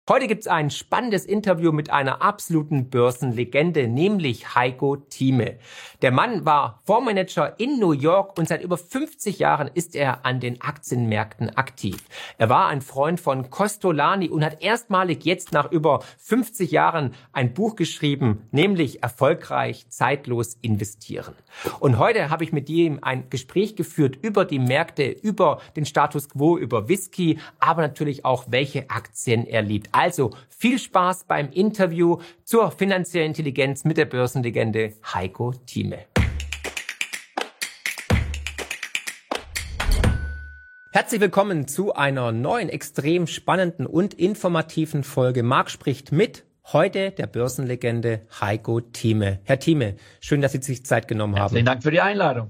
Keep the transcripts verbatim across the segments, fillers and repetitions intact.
Heute gibt's ein spannendes Interview mit einer absoluten Börsenlegende, nämlich Heiko Thieme. Der Mann war Fondsmanager in New York und seit über fünfzig Jahren ist er an den Aktienmärkten aktiv. Er war ein Freund von Kostolany und hat erstmalig jetzt nach über fünfzig Jahren ein Buch geschrieben, nämlich Erfolgreich, zeitlos investieren. Und heute habe ich mit ihm ein Gespräch geführt über die Märkte, über den Status Quo, über Whisky, aber natürlich auch, welche Aktien er liebt. Also viel Spaß beim Interview zur finanziellen Intelligenz mit der Börsenlegende Heiko Thieme. Herzlich willkommen zu einer neuen, extrem spannenden und informativen Folge Marc spricht mit. Heute der Börsenlegende Heiko Thieme. Herr Thieme, schön, dass Sie sich Zeit genommen haben. Herzlichen Dank für die Einladung.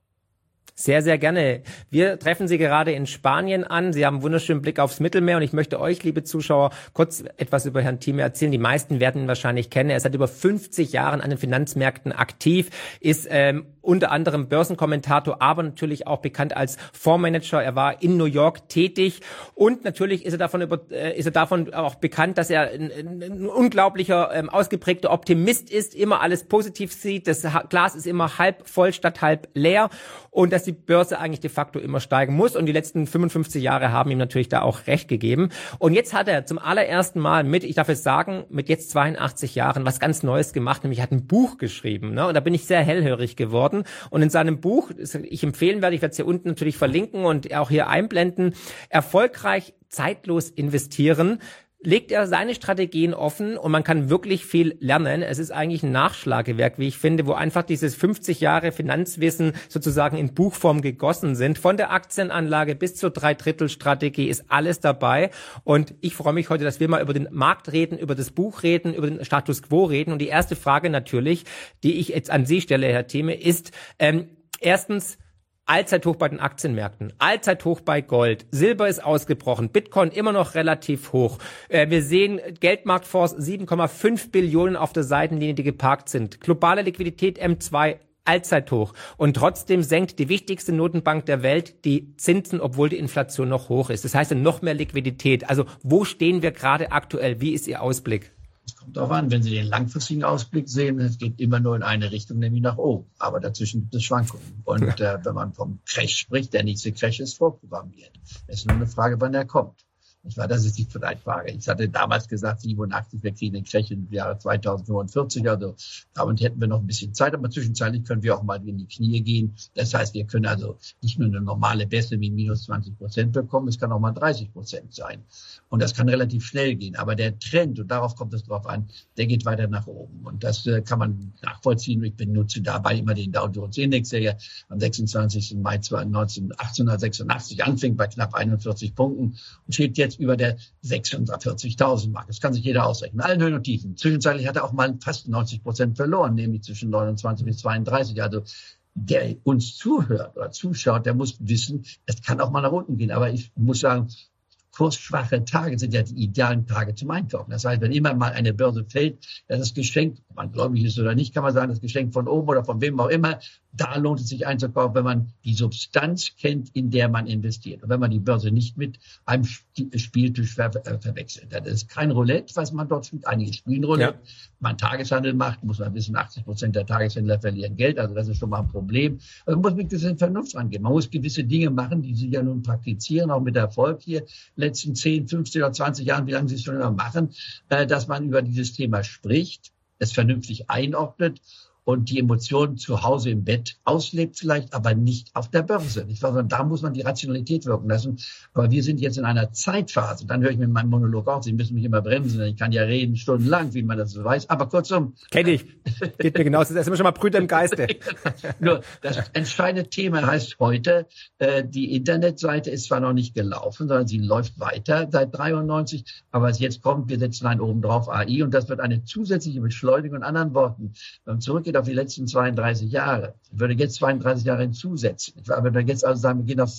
Sehr, sehr gerne. Wir treffen Sie gerade in Spanien an. Sie haben einen wunderschönen Blick aufs Mittelmeer und ich möchte euch, liebe Zuschauer, kurz etwas über Herrn Thieme erzählen. Die meisten werden ihn wahrscheinlich kennen. Er ist seit über fünfzig Jahren an den Finanzmärkten aktiv, ist ähm, unter anderem Börsenkommentator, aber natürlich auch bekannt als Fondsmanager. Er war in New York tätig und natürlich ist er davon über, äh, ist er davon auch bekannt, dass er ein, ein, ein unglaublicher, ähm, ausgeprägter Optimist ist, immer alles positiv sieht. Das Glas ist immer halb voll statt halb leer und dass die Börse eigentlich de facto immer steigen muss. Und die letzten fünfundfünfzig Jahre haben ihm natürlich da auch recht gegeben. Und jetzt hat er zum allerersten Mal mit, ich darf es sagen, mit jetzt zweiundachtzig Jahren was ganz Neues gemacht, nämlich er hat ein Buch geschrieben. Ne? Und da bin ich sehr hellhörig geworden. Und in seinem Buch, das ich empfehlen werde, ich werde es hier unten natürlich verlinken und auch hier einblenden, Erfolgreich, zeitlos investieren, legt er seine Strategien offen und man kann wirklich viel lernen. Es ist eigentlich ein Nachschlagewerk, wie ich finde, wo einfach dieses fünfzig Jahre Finanzwissen sozusagen in Buchform gegossen sind. Von der Aktienanlage bis zur Dreidrittelstrategie ist alles dabei. Und ich freue mich heute, dass wir mal über den Markt reden, über das Buch reden, über den Status Quo reden. Und die erste Frage natürlich, die ich jetzt an Sie stelle, Herr Thieme, ist ähm, erstens, Allzeithoch bei den Aktienmärkten, Allzeithoch bei Gold, Silber ist ausgebrochen, Bitcoin immer noch relativ hoch. Äh, wir sehen Geldmarktfonds sieben Komma fünf Billionen auf der Seitenlinie, die geparkt sind. Globale Liquidität M zwei Allzeithoch. Und trotzdem senkt die wichtigste Notenbank der Welt die Zinsen, obwohl die Inflation noch hoch ist. Das heißt, noch mehr Liquidität. Also wo stehen wir gerade aktuell? Wie ist Ihr Ausblick? Es kommt darauf an, wenn Sie den langfristigen Ausblick sehen, es geht immer nur in eine Richtung, nämlich nach oben. Aber dazwischen gibt es Schwankungen. Und äh, wenn man vom Crash spricht, der nächste Crash ist vorprogrammiert. Es ist nur eine Frage, wann der kommt. Ich war, das ist die Frage. Ich hatte damals gesagt, siebenundachtzig, wir kriegen den Crash im Jahre zweitausendfünfundvierzig. Also damit hätten wir noch ein bisschen Zeit, aber zwischenzeitlich können wir auch mal in die Knie gehen. Das heißt, wir können also nicht nur eine normale Beste wie minus zwanzig Prozent bekommen, es kann auch mal dreißig Prozent sein. Und das kann relativ schnell gehen. Aber der Trend, und darauf kommt es drauf an, der geht weiter nach oben. Und das äh, kann man nachvollziehen. Ich benutze dabei immer den Dow Jones Index, der ja am sechsundzwanzigsten Mai achtzehnhundertsechsundachtzig anfing bei knapp einundvierzig Punkten und steht jetzt über der sechsundvierzigtausend Mark. Das kann sich jeder ausrechnen. Allen Höhen und Tiefen. Zwischenzeitlich hat er auch mal fast neunzig Prozent verloren, nämlich zwischen neunundzwanzig bis zweiunddreißig. Also der uns zuhört oder zuschaut, der muss wissen, es kann auch mal nach unten gehen. Aber ich muss sagen, kursschwache Tage sind ja die idealen Tage zum Einkaufen. Das heißt, wenn immer mal eine Börse fällt, das ist Geschenk, ob man gläubig ist oder nicht, kann man sagen, das Geschenk von oben oder von wem auch immer. Da lohnt es sich einzukaufen, wenn man die Substanz kennt, in der man investiert. Und wenn man die Börse nicht mit einem Spieltisch ver äh, verwechselt. Das ist kein Roulette, was man dort spielt. Einige spielen Roulette. Ja. Wenn man Tageshandel macht, muss man wissen, achtzig Prozent der Tageshändler verlieren Geld. Also das ist schon mal ein Problem. Also man muss mit gewisser Vernunft rangehen. Man muss gewisse Dinge machen, die Sie ja nun praktizieren, auch mit Erfolg hier. Letzten zehn, fünfzehn oder zwanzig Jahren, wie lange Sie es schon immer machen, äh, dass man über dieses Thema spricht, es vernünftig einordnet und die Emotionen zu Hause im Bett auslebt vielleicht, aber nicht auf der Börse. Nicht wahr? Da muss man die Rationalität wirken lassen. Aber wir sind jetzt in einer Zeitphase. Dann höre ich mit meinem Monolog auf. Sie müssen mich immer bremsen. Ich kann ja reden stundenlang, wie man das so weiß. Aber kurzum. Kenne ich. Geht mir genauso. Das ist immer schon mal Brüder im Geiste. Nur das entscheidende Thema heißt heute, äh, die Internetseite ist zwar noch nicht gelaufen, sondern sie läuft weiter seit dreiundneunzig. Aber was jetzt kommt, wir setzen einen oben drauf, A I. Und das wird eine zusätzliche Beschleunigung. In anderen Worten, wenn man zurückgeht auf die letzten zweiunddreißig Jahre. Ich würde jetzt zweiunddreißig Jahre hinzusetzen. Ich war, wenn wir jetzt also sagen, wir gehen auf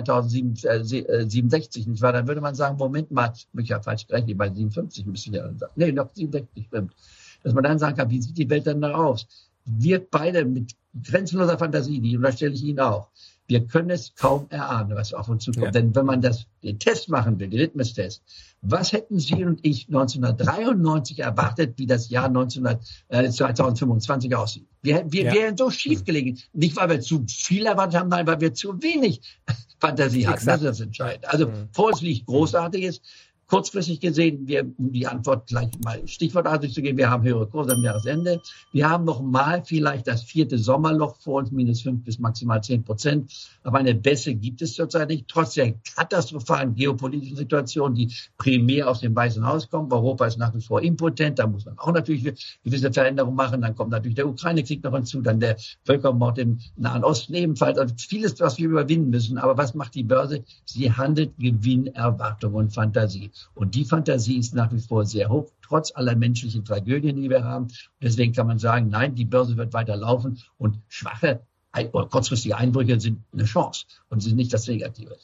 zweitausendsiebenundsechzig, nicht wahr? Dann würde man sagen, Moment mal, ich habe falsch gerechnet, bei siebenundfünfzig müsste ich ja dann sagen. Nee, noch siebenundsechzig stimmt. Dass man dann sagen kann, wie sieht die Welt denn da aus? Wir beide mit grenzenloser Fantasie, die unterstelle ich Ihnen auch, Wir können es kaum erahnen, was auf uns zukommt. Ja. Denn wenn man das, den Test machen will, den Litmus-Test, was hätten Sie und ich neunzehnhundertdreiundneunzig erwartet, wie das Jahr neunzehnhundert, äh, zweitausendfünfundzwanzig aussieht? Wir, wir ja. wären so schief gelegen. Nicht, weil wir zu viel erwartet haben, nein, weil wir zu wenig Fantasie hatten. Exakt. Das ist entscheidend. Also mhm. vor uns liegt Großartiges. Kurzfristig gesehen, wir, um die Antwort gleich mal stichwortartig zu geben, wir haben höhere Kurse am Jahresende. Wir haben noch mal vielleicht das vierte Sommerloch vor uns, minus fünf bis maximal zehn Prozent. Aber eine bessere gibt es zurzeit nicht. Trotz der katastrophalen geopolitischen Situation, die primär aus dem Weißen Haus kommt. Europa ist nach wie vor impotent. Da muss man auch natürlich gewisse Veränderungen machen. Dann kommt natürlich der Ukraine-Krieg noch hinzu, dann der Völkermord im Nahen Osten ebenfalls. Also vieles, was wir überwinden müssen. Aber was macht die Börse? Sie handelt Gewinn, Erwartung und Fantasie. Und die Fantasie ist nach wie vor sehr hoch, trotz aller menschlichen Tragödien, die wir haben. Und deswegen kann man sagen, nein, die Börse wird weiter laufen und schwache oder kurzfristige Einbrüche sind eine Chance und sind nicht das Negative.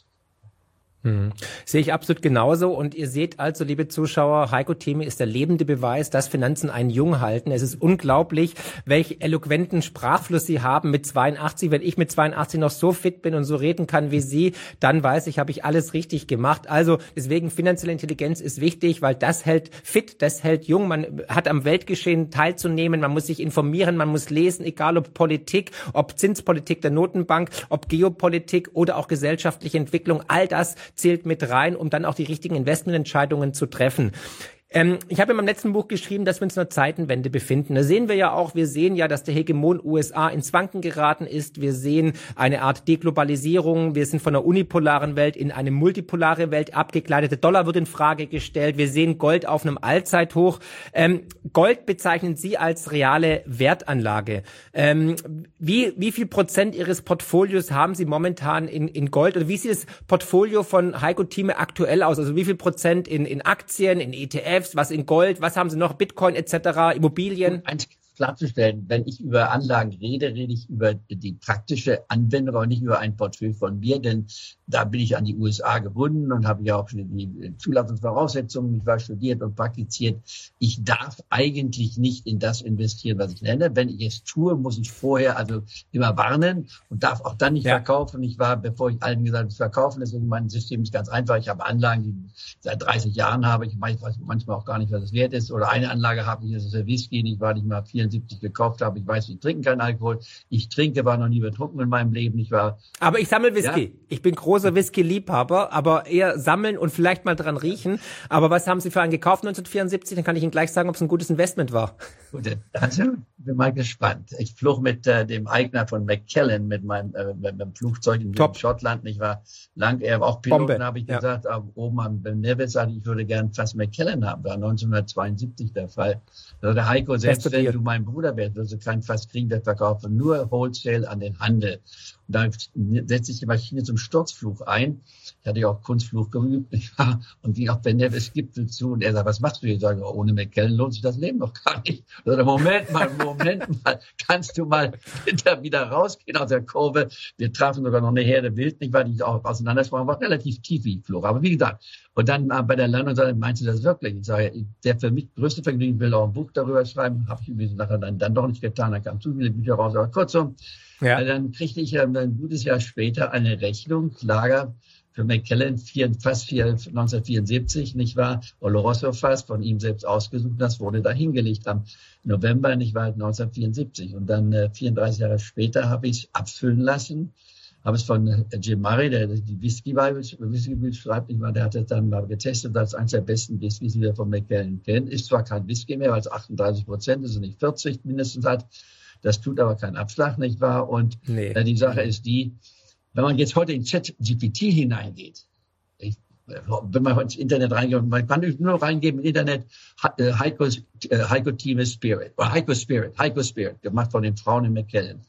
Hm. Sehe ich absolut genauso. Und ihr seht also, liebe Zuschauer, Heiko Thieme ist der lebende Beweis, dass Finanzen einen jung halten. Es ist unglaublich, welch eloquenten Sprachfluss Sie haben mit zweiundachtzig. Wenn ich mit zweiundachtzig noch so fit bin und so reden kann wie Sie, dann weiß ich, habe ich alles richtig gemacht. Also deswegen, finanzielle Intelligenz ist wichtig, weil das hält fit, das hält jung. Man hat am Weltgeschehen teilzunehmen, man muss sich informieren, man muss lesen, egal ob Politik, ob Zinspolitik der Notenbank, ob Geopolitik oder auch gesellschaftliche Entwicklung. All das zählt mit rein, um dann auch die richtigen Investmententscheidungen zu treffen. Ähm, ich habe in meinem letzten Buch geschrieben, dass wir uns in einer Zeitenwende befinden. Da sehen wir ja auch, wir sehen ja, dass der Hegemon U S A ins Wanken geraten ist. Wir sehen eine Art Deglobalisierung. Wir sind von einer unipolaren Welt in eine multipolare Welt abgegleitet. Der Dollar wird in Frage gestellt. Wir sehen Gold auf einem Allzeithoch. Ähm, Gold bezeichnen Sie als reale Wertanlage. Ähm, wie, wie viel Prozent Ihres Portfolios haben Sie momentan in, in Gold? Oder wie sieht das Portfolio von Heiko Thieme aktuell aus? Also wie viel Prozent in, in Aktien, in E T Fs? Was in Gold, was haben Sie noch, Bitcoin et cetera, Immobilien? Eins klarzustellen, wenn ich über Anlagen rede, rede ich über die praktische Anwendung, aber nicht über ein Portfolio von mir, denn da bin ich an die U S A gebunden und habe ja auch schon die Zulassungsvoraussetzungen, ich war studiert und praktiziert. Ich darf eigentlich nicht in das investieren, was ich nenne. Wenn ich es tue, muss ich vorher also immer warnen und darf auch dann nicht ja. verkaufen. Ich war, bevor ich allen gesagt habe, verkaufen, deswegen mein System ist ganz einfach. Ich habe Anlagen, die ich seit dreißig Jahren habe. Ich weiß manchmal auch gar nicht, was es wert ist. Oder eine Anlage habe ich, das ist der Whisky, ich war nicht mal vierundsiebzig gekauft habe. Ich weiß, ich trinke keinen Alkohol. Ich trinke, war noch nie betrunken in meinem Leben. Ich war. Aber ich sammle Whisky. Ja? Ich bin großer Whisky-Liebhaber, aber eher sammeln und vielleicht mal dran riechen. Aber was haben Sie für einen gekauft neunzehnhundertvierundsiebzig? Dann kann ich Ihnen gleich sagen, ob es ein gutes Investment war. Gut, also bin mal gespannt. Ich flog mit äh, dem Eigner von Mackellan mit meinem äh, mit dem Flugzeug in Top. Schottland. Ich war lang, er war auch Piloten, habe ich ja. gesagt, oben am Ben Nevis sagte ich, würde gern fast Mackellan haben. War neunzehnhundertzweiundsiebzig der Fall. Also der Heiko, selbst Beste wenn Bier. Du mein Bruder wärst, wirst du kein Fass kriegen, wir verkaufen nur Wholesale an den Handel. Und dann setze ich die Maschine zum Sturzflug ein. Ich hatte ja auch Kunstflug geübt, nicht wahr? Und ging auf Ben Nevis Gipfel zu. Und er sagt, was machst du hier? Ich sage, ohne Mackellan lohnt sich das Leben doch gar nicht. Ich sage, Moment mal, Moment mal, kannst du mal hinter wieder rausgehen aus der Kurve? Wir trafen sogar noch eine Herde Wild, nicht wahr, die auch auseinandersprachen, war relativ tief, wie ich flog. Aber wie gesagt, und dann bei der Landung sagte, meinst du das wirklich? Ich sage, der für mich größte Vergnügen, ich will auch ein Buch darüber schreiben, habe ich übrigens nachher dann, dann doch nicht getan, da kamen zu viele Bücher raus, aber kurzum, ja. Dann kriegte ich ähm, ein gutes Jahr später eine Rechnung, Lager für Mackellan, vier, fast vier, neunzehnhundertvierundsiebzig, nicht wahr? Oloroso fast, von ihm selbst ausgesucht, das wurde da hingelegt am November, nicht wahr, neunzehnhundertvierundsiebzig. Und dann äh, vierunddreißig Jahre später habe ich es abfüllen lassen, habe es von äh, Jim Murray, der die Whisky-Bible Whisky schreibt, nicht wahr, der hat es dann mal getestet, das ist eines der besten Whiskys, die wir von Mackellan kennen. Ist zwar kein Whisky mehr, weil es achtunddreißig Prozent ist und nicht vierzig mindestens hat. Das tut aber keinen Abschlag, nicht wahr? Und nee. äh, die Sache ist die, wenn man jetzt heute in ChatGPT hineingeht, ich, wenn man ins Internet reingeht, man kann nur reingeben im Internet, äh, Heiko, äh, Heiko Thieme Spirit, oder Heiko Spirit, Heiko Spirit, gemacht von den Frauen in Mackellan.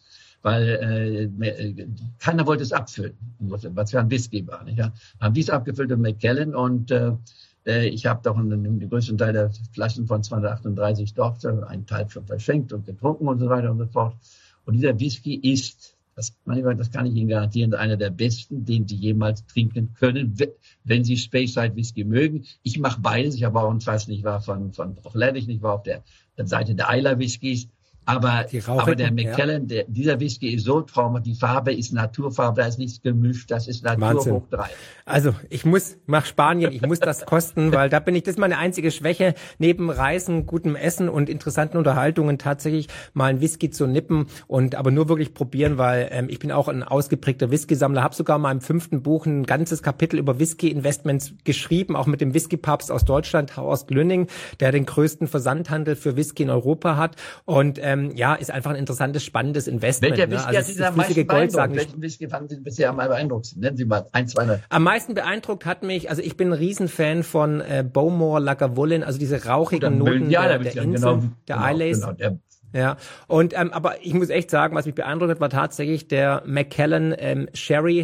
Weil äh, keiner wollte es abfüllen, was für ein Whisky war. Nicht? Ja? Haben dies abgefüllt in Mackellan und äh, ich habe doch einen, den größten Teil der Flaschen von zweihundertachtunddreißig dort, einen Teil schon verschenkt und getrunken und so weiter und so fort. Und dieser Whisky ist, das, das kann ich Ihnen garantieren, einer der besten, den Sie jemals trinken können, wenn Sie Speyside Whisky mögen. Ich mache beides. Ich habe auch ein Fass, nicht wahr, von, von Bruchlettich, nicht wahr, auf der, der Seite der Eiler Whiskys. Aber, aber der Macallan, der, dieser Whisky ist so traumhaft, die Farbe ist Naturfarbe, da ist nichts gemischt, das ist Natur hoch drei. Also ich muss nach Spanien, ich muss das kosten, weil da bin ich, das ist meine einzige Schwäche, neben Reisen, gutem Essen und interessanten Unterhaltungen tatsächlich mal einen Whisky zu nippen und aber nur wirklich probieren, weil ähm, ich bin auch ein ausgeprägter Whisky-Sammler, habe sogar mal im fünften Buch ein ganzes Kapitel über Whisky-Investments geschrieben, auch mit dem Whisky-Papst aus Deutschland, Horst Lünning, der den größten Versandhandel für Whisky in Europa hat und ähm, ja, ist einfach ein interessantes, spannendes Investment. Welcher Whisky ne? Also hat Sie am meisten beeindruckt? Welchen Whisky fanden Sie bisher am beeindruckendsten? Nennen Sie mal ein, zwei. Ne? Am meisten beeindruckt hat mich, also ich bin ein Riesenfan von äh, Bowmore Lagavulin, also diese rauchigen Noten ja, der, der, der Insel, genau, der genau, Islays. Genau, der, ja, und ähm, aber ich muss echt sagen, was mich beeindruckt hat, war tatsächlich der Macallan ähm, Sherry.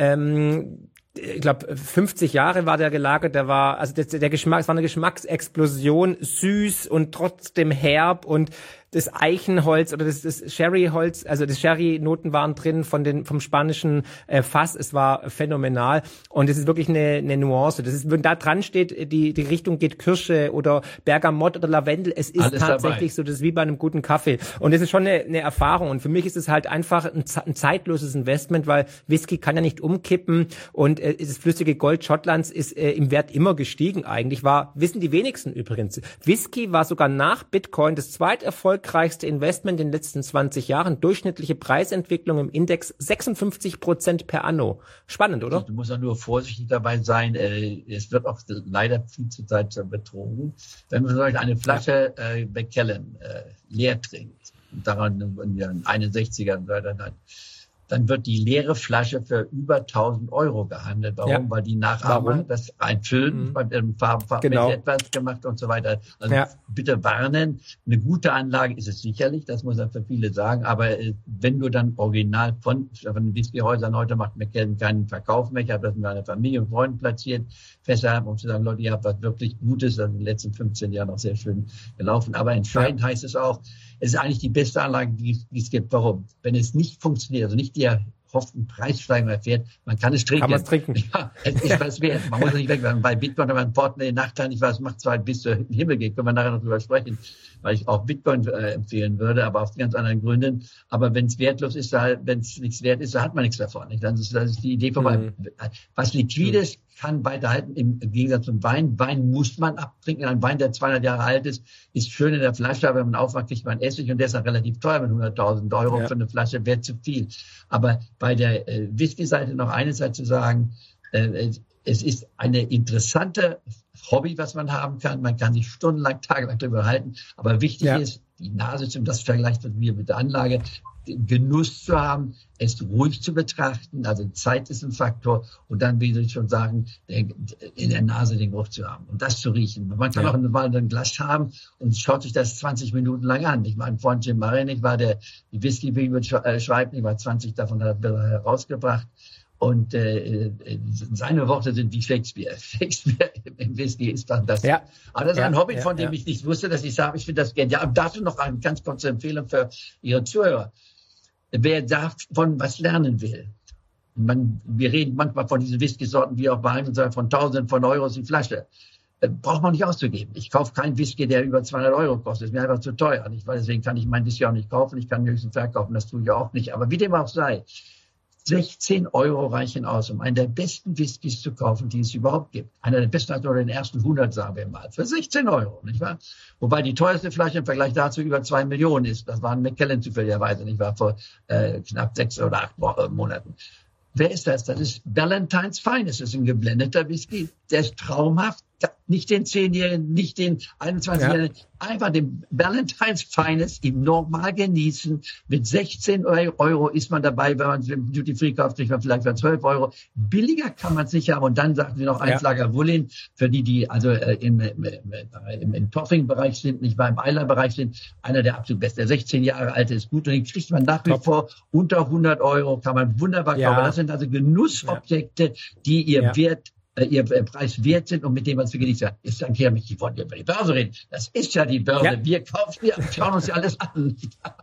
Ähm, ich glaube, fünfzig Jahre war der gelagert, der war, also der, der Geschmack, es war eine Geschmacksexplosion, süß und trotzdem herb und das Eichenholz oder das, das Sherryholz, also das Sherry-Noten waren drin von den vom spanischen äh, Fass. Es war phänomenal und es ist wirklich eine, eine Nuance. Das ist, wenn da dran steht, die die Richtung geht Kirsche oder Bergamott oder Lavendel. Es ist Alles tatsächlich dabei. So, das ist wie bei einem guten Kaffee und das ist schon eine, eine Erfahrung. Und für mich ist es halt einfach ein, ein zeitloses Investment, weil Whisky kann ja nicht umkippen und äh, das flüssige Gold Schottlands ist äh, im Wert immer gestiegen. Eigentlich war, wissen die wenigsten übrigens, Whisky war sogar nach Bitcoin das zweiterfolgreichste erfolgreichste Investment in den letzten zwanzig Jahren. Durchschnittliche Preisentwicklung im Index sechsundfünfzig Prozent per anno. Spannend, oder? Du musst auch nur vorsichtig dabei sein. Es wird auch leider viel zur Zeit betrogen. Wenn man solch eine Flasche äh, Macallan äh, leer trinkt und daran in den einundsechzigern hat, dann wird die leere Flasche für über tausend Euro gehandelt. Warum? Ja. Weil die Nachahmer Warum? das einfüllen, mhm. bei dem Farbenfarben genau. etwas gemacht und so weiter. Also ja. bitte warnen. Eine gute Anlage ist es sicherlich, das muss man für viele sagen. Aber äh, wenn du dann original von, von Whiskyhäusern, heute macht Macallan keinen Verkauf mehr. Ich habe das mit meiner Familie und Freunden platziert, festhalten, um zu sagen, Leute, ihr habt was wirklich Gutes, das ist in den letzten fünfzehn Jahren noch sehr schön gelaufen. Aber entscheidend ja. heißt es auch, es ist eigentlich die beste Anlage, die, die es gibt. Warum? Wenn es nicht funktioniert, also nicht die erhofften Preissteigerung erfährt, man kann es trinken. Kann man es trinken. Ja, es ist was wert. Man muss es nicht wegwerfen. Bei Bitcoin hat man einen Portemonnaie Nachteil, nicht was macht zwar bis zum Himmel geht, können wir nachher noch drüber sprechen, weil ich auch Bitcoin äh, empfehlen würde, aber aus ganz anderen Gründen. Aber wenn es wertlos ist, wenn es nichts wert ist, dann hat man nichts davon. Nicht? Das ist, das ist die Idee vorbei. Mhm. Was Liquides mhm. kann weiterhalten im Gegensatz zum Wein. Wein muss man abtrinken. Ein Wein, der zweihundert Jahre alt ist, ist schön in der Flasche, aber wenn man aufmacht, kriegt man Essig und der ist auch relativ teuer mit hunderttausend Euro ja. für eine Flasche, wäre zu viel. Aber bei der äh, Whisky-Seite noch eine Seite zu sagen, äh, es ist eine interessante Hobby, was man haben kann. Man kann sich stundenlang, tagelang darüber halten. Aber wichtig ja. ist, die Nase zum, das vergleicht wir mit der Anlage, den Genuss zu haben, es ruhig zu betrachten, also Zeit ist ein Faktor und dann, wie Sie schon sagen, in der Nase den Geruch zu haben und das zu riechen. Man kann ja. auch mal ein Glas haben und schaut sich das zwanzig Minuten lang an. Ich meine, von Jim Murray, ich war der, die Whisky-Bibel schreibt, ich war zwanzig davon hat er herausgebracht. Und äh, seine Worte sind wie Shakespeare. Shakespeare im Whisky ist dann das. Ja. Aber das ist ja, ein Hobby, ja, von dem ja. ich nicht wusste, dass ich sage, ich finde das genial. Aber dazu noch eine ganz kurze Empfehlung für Ihre Zuhörer. Wer davon was lernen will, man, wir reden manchmal von diesen Whisky-Sorten wie auch Wein und so von Tausenden von Euros die Flasche. Braucht man nicht auszugeben. Ich kaufe keinen Whisky, der über zweihundert Euro kostet. Ist mir einfach zu teuer. Nicht? Weil deswegen kann ich meinen Whisky auch nicht kaufen. Ich kann höchstens verkaufen. Das tue ich auch nicht. Aber wie dem auch sei. sechzehn Euro reichen aus, um einen der besten Whiskys zu kaufen, die es überhaupt gibt. Einer der besten, also den ersten hundert, sagen wir mal, für sechzehn Euro, nicht wahr? Wobei die teuerste Flasche im Vergleich dazu über zwei Millionen ist. Das war ein Macallan zufälligerweise, nicht wahr? Vor äh, knapp sechs oder acht Wochen, Monaten. Wer ist das? Das ist Ballantines Finest. Das ist ein geblendeter Whisky. Der ist traumhaft. Nicht den zehnjährigen, nicht den einundzwanzigjährigen. Ja. Einfach den Ballantines Finest im Normal genießen. Mit sechzehn Euro ist man dabei, wenn man es im Duty Free kauft, kriegt man vielleicht für zwölf Euro. Billiger kann man es nicht haben. Und dann sagten sie noch ein ja. Lagavulin, für die, die also äh, im, im, im, im Toffing-Bereich sind, nicht mal im Eiler-Bereich sind, einer der absolut besten. Der sechzehn Jahre alte ist gut und den kriegt man nach wie Top. vor unter hundert Euro, kann man wunderbar ja. kaufen. Das sind also Genussobjekte, die ihr ja. Wert äh, ihr Preis wert sind und mit dem, was wir geliefert haben. Jetzt sagen die, die wollen ja über die Börse reden. Das ist ja die Börse. Ja. Wir kaufen, wir schauen uns ja alles an.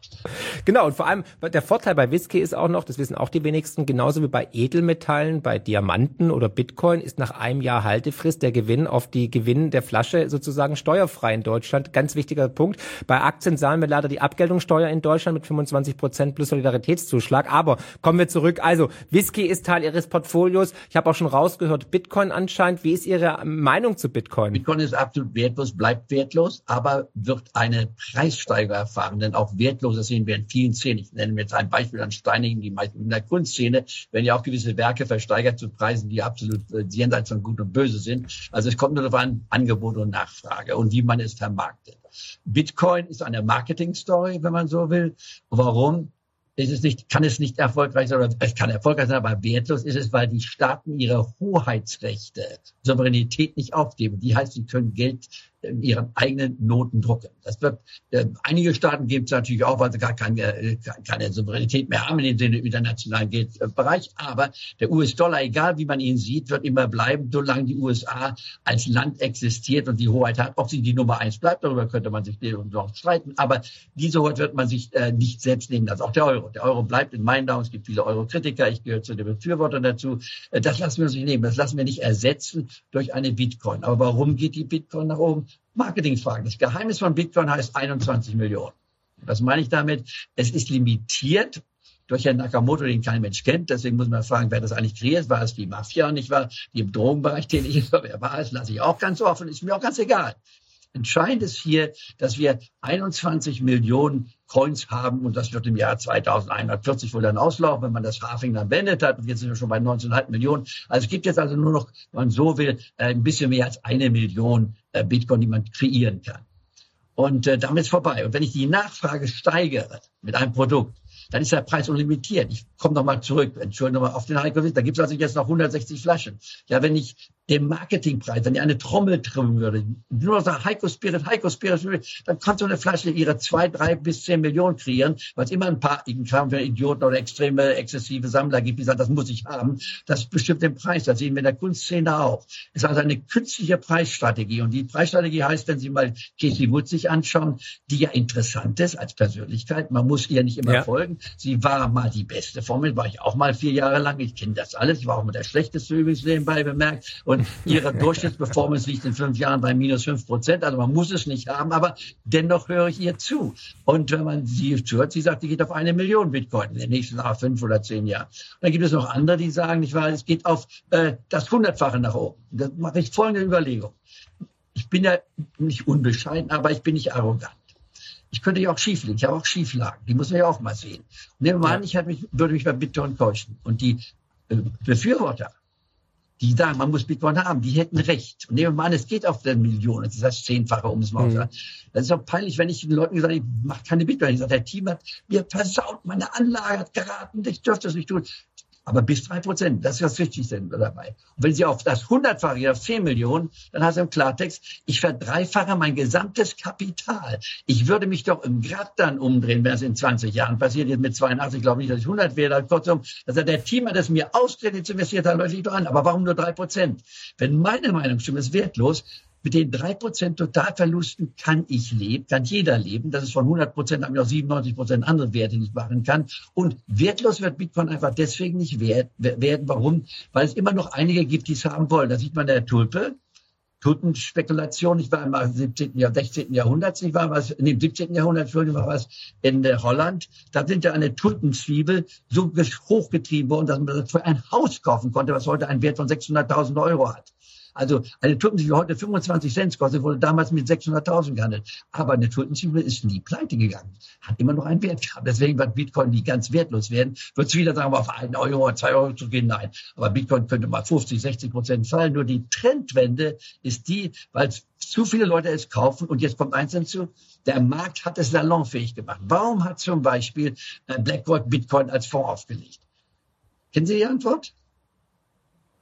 Genau, und vor allem der Vorteil bei Whisky ist auch noch, das wissen auch die wenigsten, genauso wie bei Edelmetallen, bei Diamanten oder Bitcoin ist nach einem Jahr Haltefrist der Gewinn auf die Gewinn der Flasche sozusagen steuerfrei in Deutschland. Ganz wichtiger Punkt. Bei Aktien zahlen wir leider die Abgeltungssteuer in Deutschland mit fünfundzwanzig Prozent plus Solidaritätszuschlag. Aber kommen wir zurück. Also Whisky ist Teil Ihres Portfolios. Ich habe auch schon rausgehört, Bitcoin anscheinend. Wie ist Ihre Meinung zu Bitcoin? Bitcoin ist absolut wertlos, bleibt wertlos, aber wird eine Preissteigerung erfahren. Denn auch wertlos, das sehen wir in vielen Szenen. Ich nenne mir jetzt ein Beispiel an Steinigen, die meisten in der Kunstszene werden ja auch gewisse Werke versteigert zu Preisen, die absolut äh, jenseits von Gut und Böse sind. Also es kommt nur darauf an, Angebot und Nachfrage und wie man es vermarktet. Bitcoin ist eine Marketing-Story, wenn man so will. Warum? Ist es nicht, kann es nicht erfolgreich sein, oder es kann erfolgreich sein, aber wertlos ist es, weil die Staaten ihre Hoheitsrechte, Souveränität nicht aufgeben. Die heißt, sie können Geld in ihren eigenen Noten drucken. Das wird, äh, einige Staaten geben es natürlich auch, weil sie gar keine, äh, keine Souveränität mehr haben in dem Sinne internationalen Geldbereich. Aber der U S-Dollar, egal wie man ihn sieht, wird immer bleiben, solange die U S A als Land existiert und die Hoheit hat. Ob sie die Nummer eins bleibt, darüber könnte man sich noch streiten. Aber diese Hoheit wird man sich äh, nicht selbst nehmen. Also auch der Euro. Der Euro bleibt in meinen Augen. Es gibt viele Euro-Kritiker. Ich gehöre zu den Befürwortern dazu. Äh, das lassen wir uns nicht nehmen. Das lassen wir nicht ersetzen durch eine Bitcoin. Aber warum geht die Bitcoin nach oben? Marketingfragen. Das Geheimnis von Bitcoin heißt einundzwanzig Millionen. Was meine ich damit? Es ist limitiert durch Herrn Nakamoto, den kein Mensch kennt. Deswegen muss man fragen, wer das eigentlich kreiert. War es die Mafia, nicht wahr? Die im Drogenbereich tätig ist. Wer war es? Lasse ich auch ganz offen. Ist mir auch ganz egal. Entscheidend ist hier, dass wir einundzwanzig Millionen Coins haben und das wird im Jahr zweitausendeinhundertvierzig wohl dann auslaufen, wenn man das Halving dann beendet hat. Und jetzt sind wir schon bei neunzehn Komma fünf Millionen. Also es gibt jetzt also nur noch, wenn man so will, ein bisschen mehr als eine Million Bitcoin, die man kreieren kann. Und äh, damit ist vorbei. Und wenn ich die Nachfrage steigere mit einem Produkt, dann ist der Preis unlimitiert. Ich komme nochmal zurück, Entschuldigung, nochmal auf den Heiko. Da gibt es also jetzt noch hundertsechzig Flaschen. Ja, wenn ich den Marketingpreis, wenn ich eine Trommel trimmen würde, nur sagen Heiko Spirit, Heiko Spirit, dann kann so eine Flasche ihre zwei, drei bis zehn Millionen kreieren, weil es immer ein paar für Idioten oder extreme, exzessive Sammler gibt, die sagen, das muss ich haben. Das bestimmt den Preis. Das sehen wir in der Kunstszene auch. Es ist also eine künstliche Preisstrategie. Und die Preisstrategie heißt, wenn Sie mal Casey Wood sich anschauen, die ja interessant ist als Persönlichkeit. Man muss ihr nicht immer ja. folgen. Sie war mal die beste Formel, war ich auch mal vier Jahre lang. Ich kenne das alles. Ich war auch mal der schlechteste übrigens nebenbei bemerkt. Und ihre Durchschnittsperformance liegt in fünf Jahren bei minus fünf Prozent. Also man muss es nicht haben, aber dennoch höre ich ihr zu. Und wenn man sie hört, sie sagt, die geht auf eine Million Bitcoin in den nächsten fünf oder zehn Jahren. Und dann gibt es noch andere, die sagen, nicht wahr, es geht auf äh, das Hundertfache nach oben. Da mache ich folgende Überlegung. Ich bin ja nicht unbescheiden, aber ich bin nicht arrogant. Ich könnte ja auch schief liegen. Ich habe auch Schieflagen. Die muss man ja auch mal sehen. Und nehmen wir mal an, ich mich, würde mich bei Bitcoin täuschen. Und die äh, Befürworter, die sagen, man muss Bitcoin haben, die hätten recht. Und nehmen wir mal an, es geht auf der Million, das ist das Zehnfache, um es mal zu sagen. Das ist auch peinlich, wenn ich den Leuten gesagt habe, ich mache keine Bitcoin. Ich sage, der Team hat mir versaut, meine Anlage hat geraten, ich dürfte das nicht tun. Aber bis drei Prozent, das ist das Wichtigste dabei. Und wenn Sie auf das Hundertfache, auf zehn Millionen, dann hast du im Klartext, ich verdreifache mein gesamtes Kapital. Ich würde mich doch im Grad dann umdrehen, wenn es in zwanzig Jahren passiert. Jetzt mit zweiundachtzig, glaube ich nicht, dass ich hundert werde. Kurzum, also der Team hat es mir Auskredit investiert, da läuft ich doch an. Aber warum nur drei Prozent? Wenn meine Meinung stimmt, ist wertlos. Mit den drei Prozent Totalverlusten kann ich leben, kann jeder leben. Das ist von hundert Prozent, haben wir auch siebenundneunzig Prozent andere Werte, die ich machen kann. Und wertlos wird Bitcoin einfach deswegen nicht wert, werden. Warum? Weil es immer noch einige gibt, die es haben wollen. Da sieht man der Tulpe. Tulpenspekulation, ich war im siebzehnten. Jahr, sechzehnten. Jahrhundert, ich war was, in dem siebzehnten. Jahrhundert, Entschuldigung, war was in Holland. Da sind ja eine Tulpenzwiebel so hochgetrieben worden, dass man das für ein Haus kaufen konnte, was heute einen Wert von sechshunderttausend Euro hat. Also eine Tulpenzwiebel, die heute fünfundzwanzig Cent kostet, wurde damals mit sechshunderttausend gehandelt. Aber eine Tulpenzwiebel ist nie pleite gegangen. Hat immer noch einen Wert gehabt. Deswegen wird Bitcoin nie ganz wertlos werden. Wird es wieder sagen, auf einen Euro oder zwei Euro zu gehen? Nein. Aber Bitcoin könnte mal fünfzig, sechzig Prozent fallen. Nur die Trendwende ist die, weil zu viele Leute es kaufen. Und jetzt kommt eins hinzu. Der Markt hat es salonfähig gemacht. Warum hat zum Beispiel BlackRock Bitcoin als Fonds aufgelegt? Kennen Sie die Antwort?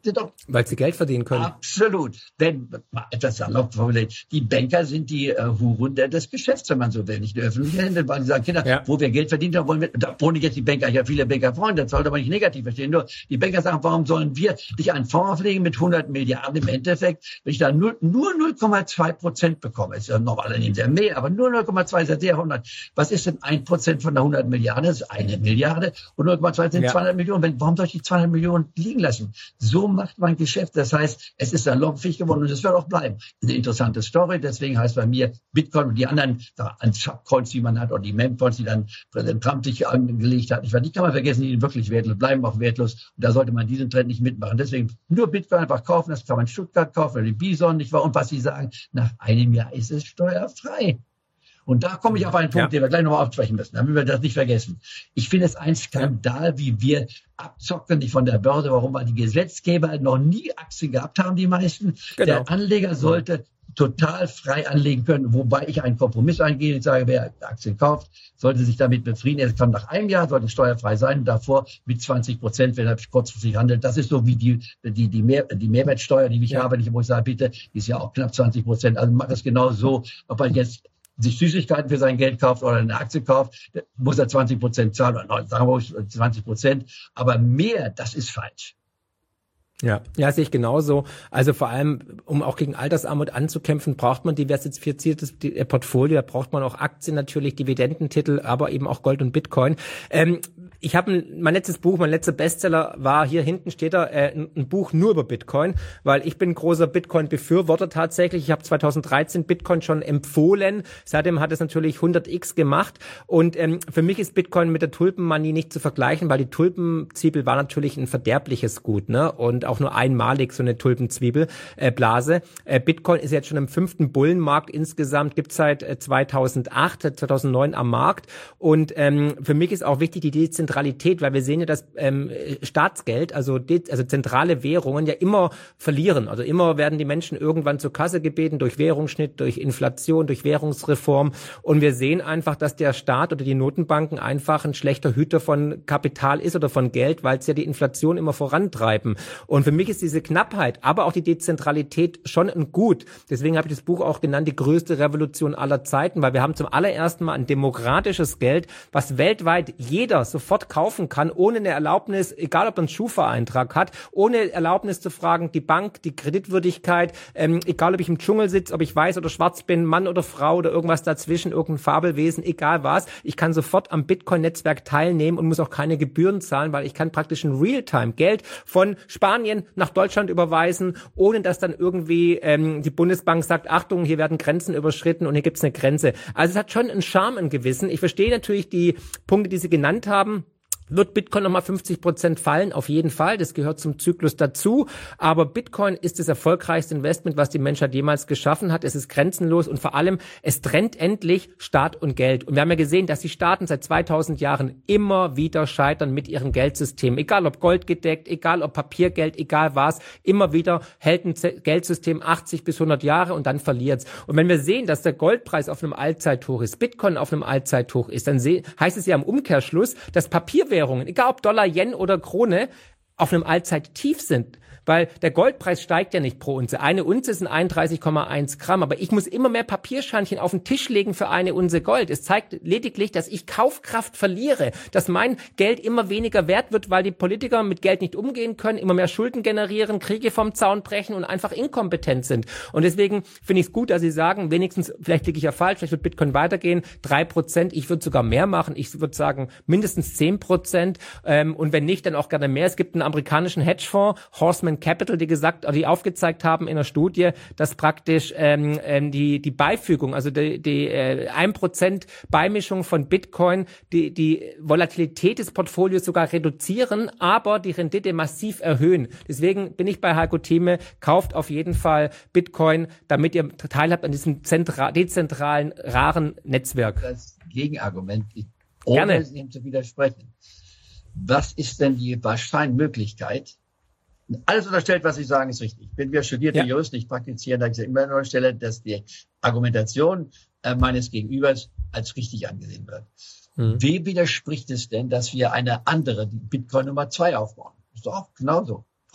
sind doch, weil sie Geld verdienen können. Absolut. Denn, etwas salopp formuliert, die Banker sind die äh, Huren des Geschäfts, wenn man so will, nicht die öffentlichen Hände, weil sie sagen, Kinder, ja. wo wir Geld verdienen, da wollen wir, da wohnen jetzt die Banker, ich habe viele Bankerfreunde, das sollte man nicht negativ verstehen, nur die Banker sagen, warum sollen wir dich einen Fonds auflegen mit hundert Milliarden im Endeffekt, wenn ich da nur, nur null Komma zwei Prozent bekomme, ist ja normal sehr mehr, aber nur null Komma zwei ist ja sehr hundert. Was ist denn ein Prozent von der hundert Milliarden? Das ist eine Milliarde und null Komma zwei sind ja. zweihundert Millionen. Wenn, warum soll ich die zweihundert Millionen liegen lassen? So macht man Geschäft. Das heißt, es ist dann lockfähig geworden und es wird auch bleiben. Eine interessante Story. Deswegen heißt bei mir Bitcoin und die anderen Subcoins, die man hat, oder die Memcoins, die dann Präsident Trump sich angelegt hat. Ich weiß, die kann man vergessen, die sind wirklich wertlos, bleiben auch wertlos. Und da sollte man diesen Trend nicht mitmachen. Deswegen nur Bitcoin einfach kaufen. Das kann man in Stuttgart kaufen oder die Bison, nicht wahr? Und was sie sagen, nach einem Jahr ist es steuerfrei. Und da komme ich auf einen Punkt, ja. den wir gleich nochmal aufsprechen müssen, damit wir das nicht vergessen. Ich finde es ein Skandal, wie wir abzocken, nicht von der Börse. Warum? Weil die Gesetzgeber noch nie Aktien gehabt haben, die meisten. Genau. Der Anleger sollte total frei anlegen können, wobei ich einen Kompromiss eingehe. Ich sage, wer Aktien kauft, sollte sich damit befrieden. Es kann nach einem Jahr, sollte steuerfrei sein, davor mit zwanzig Prozent, wenn er kurzfristig handelt. Das ist so wie die, die, die, Mehr, die Mehrwertsteuer, die ich ja. habe, wo ich sage, bitte, die ist ja auch knapp zwanzig Prozent. Also mach es genau so, ob er jetzt sich Süßigkeiten für sein Geld kauft oder eine Aktie kauft, muss er zwanzig Prozent zahlen, oder sagen wir zwanzig Prozent. Aber mehr, das ist falsch. Ja, ja, sehe ich genauso. Also vor allem, um auch gegen Altersarmut anzukämpfen, braucht man diversifiziertes Portfolio, da braucht man auch Aktien natürlich, Dividendentitel, aber eben auch Gold und Bitcoin. Ähm, ich habe mein letztes Buch, mein letzter Bestseller war, hier hinten steht da, äh, ein, ein Buch nur über Bitcoin, weil ich bin großer Bitcoin-Befürworter tatsächlich. Ich habe zweitausenddreizehn Bitcoin schon empfohlen. Seitdem hat es natürlich hundert x gemacht. Und ähm, für mich ist Bitcoin mit der Tulpenmanie nicht zu vergleichen, weil die Tulpenzwiebel war natürlich ein verderbliches Gut, ne? Und auch nur einmalig so eine Tulpenzwiebelblase. Äh, Bitcoin ist jetzt schon im fünften Bullenmarkt insgesamt, gibt seit äh, zweitausendacht, zweitausendneun am Markt. Und ähm, für mich ist auch wichtig die Dezentralität, weil wir sehen ja, dass ähm, Staatsgeld, also, de- also zentrale Währungen ja immer verlieren. Also immer werden die Menschen irgendwann zur Kasse gebeten durch Währungsschnitt, durch Inflation, durch Währungsreform. Und wir sehen einfach, dass der Staat oder die Notenbanken einfach ein schlechter Hüter von Kapital ist oder von Geld, weil es ja die Inflation immer vorantreiben. Und für mich ist diese Knappheit, aber auch die Dezentralität schon ein Gut. Deswegen habe ich das Buch auch genannt, die größte Revolution aller Zeiten, weil wir haben zum allerersten Mal ein demokratisches Geld, was weltweit jeder sofort kaufen kann, ohne eine Erlaubnis, egal ob er einen Schufa-Eintrag hat, ohne Erlaubnis zu fragen, die Bank, die Kreditwürdigkeit, ähm, egal ob ich im Dschungel sitze, ob ich weiß oder schwarz bin, Mann oder Frau oder irgendwas dazwischen, irgendein Fabelwesen, egal was. Ich kann sofort am Bitcoin-Netzwerk teilnehmen und muss auch keine Gebühren zahlen, weil ich kann praktisch in Realtime Geld von Spanien nach Deutschland überweisen, ohne dass dann irgendwie ähm, die Bundesbank sagt, Achtung, hier werden Grenzen überschritten und hier gibt's eine Grenze. Also es hat schon einen Charme, einen gewissen. Ich verstehe natürlich die Punkte, die Sie genannt haben. Wird Bitcoin nochmal fünfzig Prozent fallen? Auf jeden Fall. Das gehört zum Zyklus dazu. Aber Bitcoin ist das erfolgreichste Investment, was die Menschheit jemals geschaffen hat. Es ist grenzenlos und vor allem, es trennt endlich Staat und Geld. Und wir haben ja gesehen, dass die Staaten seit zweitausend Jahren immer wieder scheitern mit ihrem Geldsystem. Egal ob goldgedeckt, egal ob Papiergeld, egal was. Immer wieder hält ein Geldsystem achtzig bis hundert Jahre und dann verliert's. Und wenn wir sehen, dass der Goldpreis auf einem Allzeithoch ist, Bitcoin auf einem Allzeithoch ist, dann heißt es ja im Umkehrschluss, dass Papierwährungen, egal ob Dollar, Yen oder Krone, auf einem Allzeittief sind. Weil der Goldpreis steigt ja nicht pro Unze. Eine Unze sind einunddreißig Komma eins Gramm, aber ich muss immer mehr Papierscheinchen auf den Tisch legen für eine Unze Gold. Es zeigt lediglich, dass ich Kaufkraft verliere, dass mein Geld immer weniger wert wird, weil die Politiker mit Geld nicht umgehen können, immer mehr Schulden generieren, Kriege vom Zaun brechen und einfach inkompetent sind. Und deswegen finde ich es gut, dass Sie sagen, wenigstens, vielleicht liege ich ja falsch, vielleicht wird Bitcoin weitergehen, drei Prozent, ich würde sogar mehr machen, ich würde sagen mindestens zehn Prozent und wenn nicht, dann auch gerne mehr. Es gibt einen amerikanischen Hedgefonds, Horseman Capital, die gesagt, die aufgezeigt haben in einer Studie, dass praktisch ähm, ähm, die die Beifügung, also die, die äh, ein Prozent Beimischung von Bitcoin, die die Volatilität des Portfolios sogar reduzieren, aber die Rendite massiv erhöhen. Deswegen bin ich bei Heiko Thieme, kauft auf jeden Fall Bitcoin, damit ihr teilhabt an diesem zentral, dezentralen, raren Netzwerk. Das Gegenargument, ohne es ihm zu widersprechen. Was ist denn die Wahrscheinlichkeit? Alles unterstellt, was Sie sagen, ist richtig. Ich bin ja studierter ja. Jurist, ich praktiziere, da ich immer unterstelle, dass die Argumentation äh, meines Gegenübers als richtig angesehen wird. Mhm. Wem widerspricht es denn, dass wir eine andere, die Bitcoin Nummer zwei aufbauen? Ist doch auch genauso.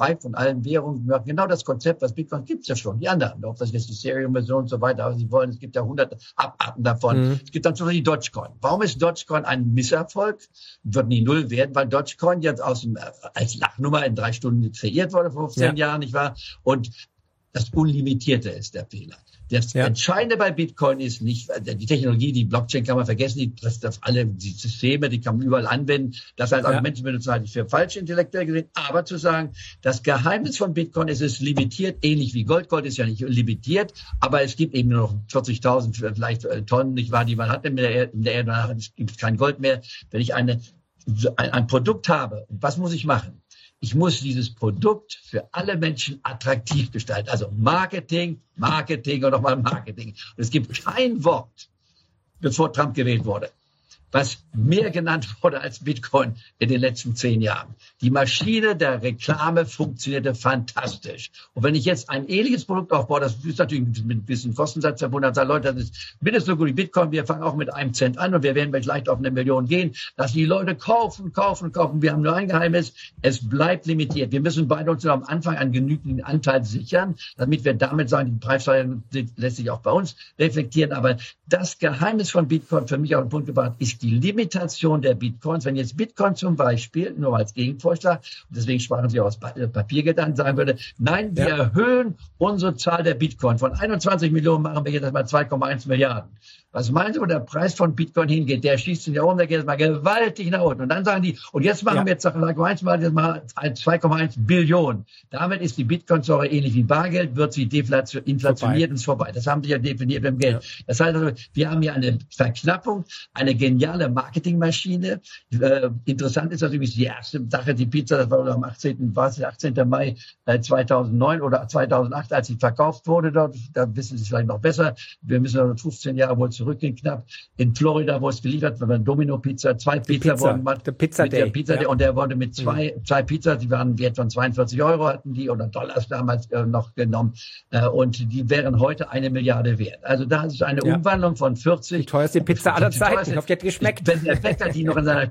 frei von allen Währungen. Wir machen genau das Konzept, was Bitcoin gibt's ja schon. Die anderen, ob das jetzt die Ethereum-Version und so weiter, aber sie wollen, es gibt ja hunderte Abarten davon. Mhm. Es gibt dann zum Beispiel die Dogecoin. Warum ist Dogecoin ein Misserfolg? Wird nie null werden, weil Dogecoin jetzt aus dem, als Lachnummer in drei Stunden kreiert wurde vor fünfzehn ja. Jahren, nicht wahr? Und das Unlimitierte ist der Fehler. Das ja. Entscheidende bei Bitcoin ist nicht, die Technologie, die Blockchain kann man vergessen, die trifft auf alle die Systeme, die kann man überall anwenden. Das als Argument zu benutzen, halte ich für falsch intellektuell gesehen. Aber zu sagen, das Geheimnis von Bitcoin ist, es ist limitiert, ähnlich wie Gold. Gold ist ja nicht limitiert, aber es gibt eben nur noch vierzigtausend vielleicht Tonnen, nicht wahr, die man hat in der Erde, in der Erde gibt es kein Gold mehr. Wenn ich eine, ein, ein Produkt habe, was muss ich machen? Ich muss dieses Produkt für alle Menschen attraktiv gestalten. Also Marketing, Marketing und nochmal Marketing. Und es gibt kein Wort, bevor Trump gewählt wurde, was mehr genannt wurde als Bitcoin in den letzten zehn Jahren. Die Maschine der Reklame funktionierte fantastisch. Und wenn ich jetzt ein ähnliches Produkt aufbaue, das ist natürlich mit ein bisschen Kostensatz verbunden, dann sagen Leute, das ist mindestens so gut wie Bitcoin, wir fangen auch mit einem Cent an und wir werden vielleicht auf eine Million gehen, dass die Leute kaufen, kaufen, kaufen. Wir haben nur ein Geheimnis, es bleibt limitiert. Wir müssen beide uns am Anfang einen genügenden Anteil sichern, damit wir damit sagen, die Preissteuerung lässt sich auch bei uns reflektieren. Aber das Geheimnis von Bitcoin für mich auf den Punkt gebracht ist die Limitation der Bitcoins. Wenn jetzt Bitcoin zum Beispiel, nur als Gegenvorschlag, und deswegen sparen Sie auch aus Papiergeld an, sagen würde, nein, wir ja. erhöhen unsere Zahl der Bitcoin. Von einundzwanzig Millionen machen wir jetzt mal zwei Komma eins Milliarden. Was meinen Sie, wo der Preis von Bitcoin hingeht? Der schießt in die Ohren, der geht jetzt mal gewaltig nach unten. Und dann sagen die, und jetzt machen ja. wir jetzt zwei Komma eins mal, jetzt mal zwei Komma eins Billionen. Damit ist die Bitcoin-Säure ähnlich wie Bargeld, wird sie deflation, inflationiert und ist vorbei. Das haben sie ja definiert beim Geld. Ja. Das heißt also, wir haben hier eine Verknappung, eine geniale Marketingmaschine. Äh, interessant ist natürlich die erste Sache, die Pizza, das war am achtzehnten war es achtzehnten Mai zweitausendneun oder zweitausendacht, als sie verkauft wurde dort. Da wissen Sie es vielleicht noch besser. Wir müssen noch fünfzehn Jahre wohl zurückgehen knapp. In Florida, wo es geliefert wird, Domino-Pizza, zwei Pizza, Pizza wurden gemacht. Der Pizza mit Day. Der Pizza Day. Ja. Und der wurde mit zwei, mhm. zwei Pizza, die waren Wert von zweiundvierzig Euro hatten die oder Dollars damals äh, noch genommen. Äh, und die wären heute eine Milliarde wert. Also da ist eine ja. Umwandlung von vierzig. Die teuerste Pizza aller Zeiten. Ich hoffe, die hat geschmeckt. Wenn der Bäcker die noch in seiner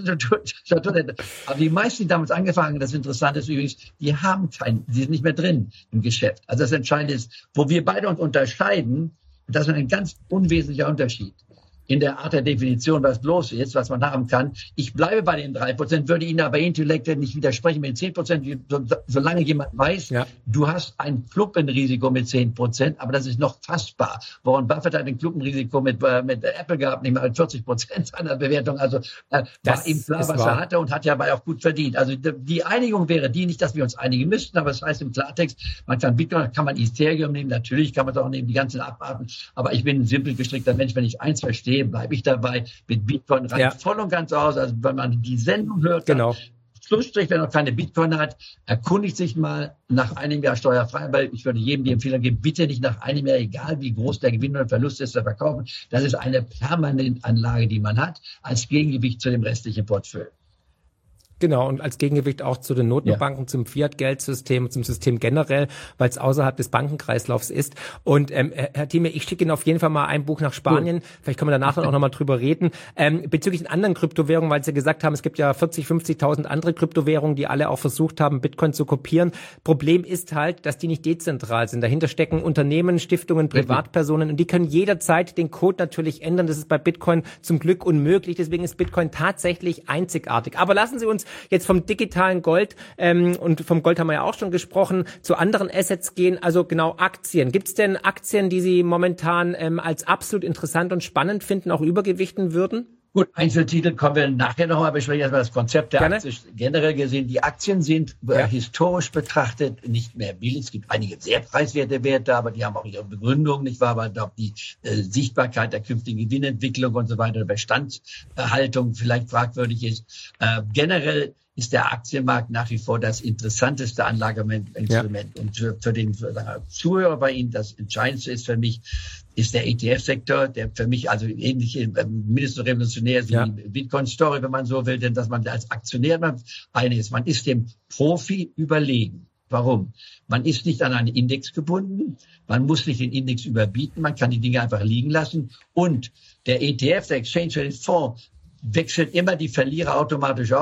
Stunde, aber die meisten, die damals angefangen, das Interessante ist übrigens, die haben kein, die sind nicht mehr drin im Geschäft. Also das Entscheidende ist, wo wir beide uns unterscheiden, das ist ein ganz unwesentlicher Unterschied in der Art der Definition, was los ist, was man haben kann. Ich bleibe bei den drei Prozent, würde Ihnen aber intellektuell nicht widersprechen mit den zehn Prozent, solange jemand weiß, ja. du hast ein Klumpenrisiko mit zehn Prozent, aber das ist noch fassbar. Warren Buffett hat ein Klumpenrisiko mit, äh, mit Apple gehabt, nicht mal vierzig Prozent seiner Bewertung, also äh, war ihm klar, was wahr. er hatte und hat ja aber auch gut verdient. Also die Einigung wäre die, nicht, dass wir uns einigen müssten, aber es das heißt im Klartext, man kann Bitcoin, kann man Ethereum nehmen, natürlich kann man es auch nehmen, die ganzen Abarten, aber ich bin ein simpel gestrickter Mensch, wenn ich eins verstehe, bleibe ich dabei. Mit Bitcoin reicht ja. voll und ganz aus. Also wenn man die Sendung hört, genau. Schlussstrich, wer noch keine Bitcoin hat, erkundigt sich mal nach einem Jahr steuerfrei, weil ich würde jedem die Empfehlung geben, bitte nicht nach einem Jahr, egal wie groß der Gewinn oder Verlust ist, zu verkaufen. Das ist eine Permanentanlage, die man hat, als Gegengewicht zu dem restlichen Portfolio. Genau, und als Gegengewicht auch zu den Notenbanken, ja. zum Fiat-Geldsystem, zum System generell, weil es außerhalb des Bankenkreislaufs ist. Und ähm, Herr Thieme, ich schicke Ihnen auf jeden Fall mal ein Buch nach Spanien. Cool. Vielleicht können wir danach auch nochmal drüber reden. Ähm, bezüglich den anderen Kryptowährungen, weil Sie ja gesagt haben, es gibt ja vierzig, fünfzigtausend andere Kryptowährungen, die alle auch versucht haben, Bitcoin zu kopieren. Problem ist halt, dass die nicht dezentral sind. Dahinter stecken Unternehmen, Stiftungen, Privatpersonen und die können jederzeit den Code natürlich ändern. Das ist bei Bitcoin zum Glück unmöglich. Deswegen ist Bitcoin tatsächlich einzigartig. Aber lassen Sie uns jetzt vom digitalen Gold ähm, und vom Gold haben wir ja auch schon gesprochen, zu anderen Assets gehen, also genau Aktien. Gibt es denn Aktien, die Sie momentan ähm, als absolut interessant und spannend finden, auch übergewichten würden? Gut, Einzeltitel kommen wir nachher nochmal besprechen. Erstmal das Konzept der Gerne. Aktie generell gesehen. Die Aktien sind äh, ja. historisch betrachtet nicht mehr billig. Es gibt einige sehr preiswerte Werte, aber die haben auch ihre Begründung, nicht wahr? Aber auch die äh, Sichtbarkeit der künftigen Gewinnentwicklung und so weiter, Bestandserhaltung vielleicht fragwürdig ist. Äh, generell ist der Aktienmarkt nach wie vor das interessanteste Anlageinstrument. Ja. Und für, für den für Zuhörer bei Ihnen, das Entscheidendste ist für mich, ist der E T F-Sektor, der für mich also ähnlich äh, mindestens revolutionär ist wie ja. die Bitcoin-Story, wenn man so will, denn dass man als Aktionär eine ist. Man ist dem Profi überlegen. Warum? Man ist nicht an einen Index gebunden, man muss nicht den Index überbieten, man kann die Dinge einfach liegen lassen und der E T F, der Exchange Traded Fonds, wechselt immer die Verlierer automatisch aus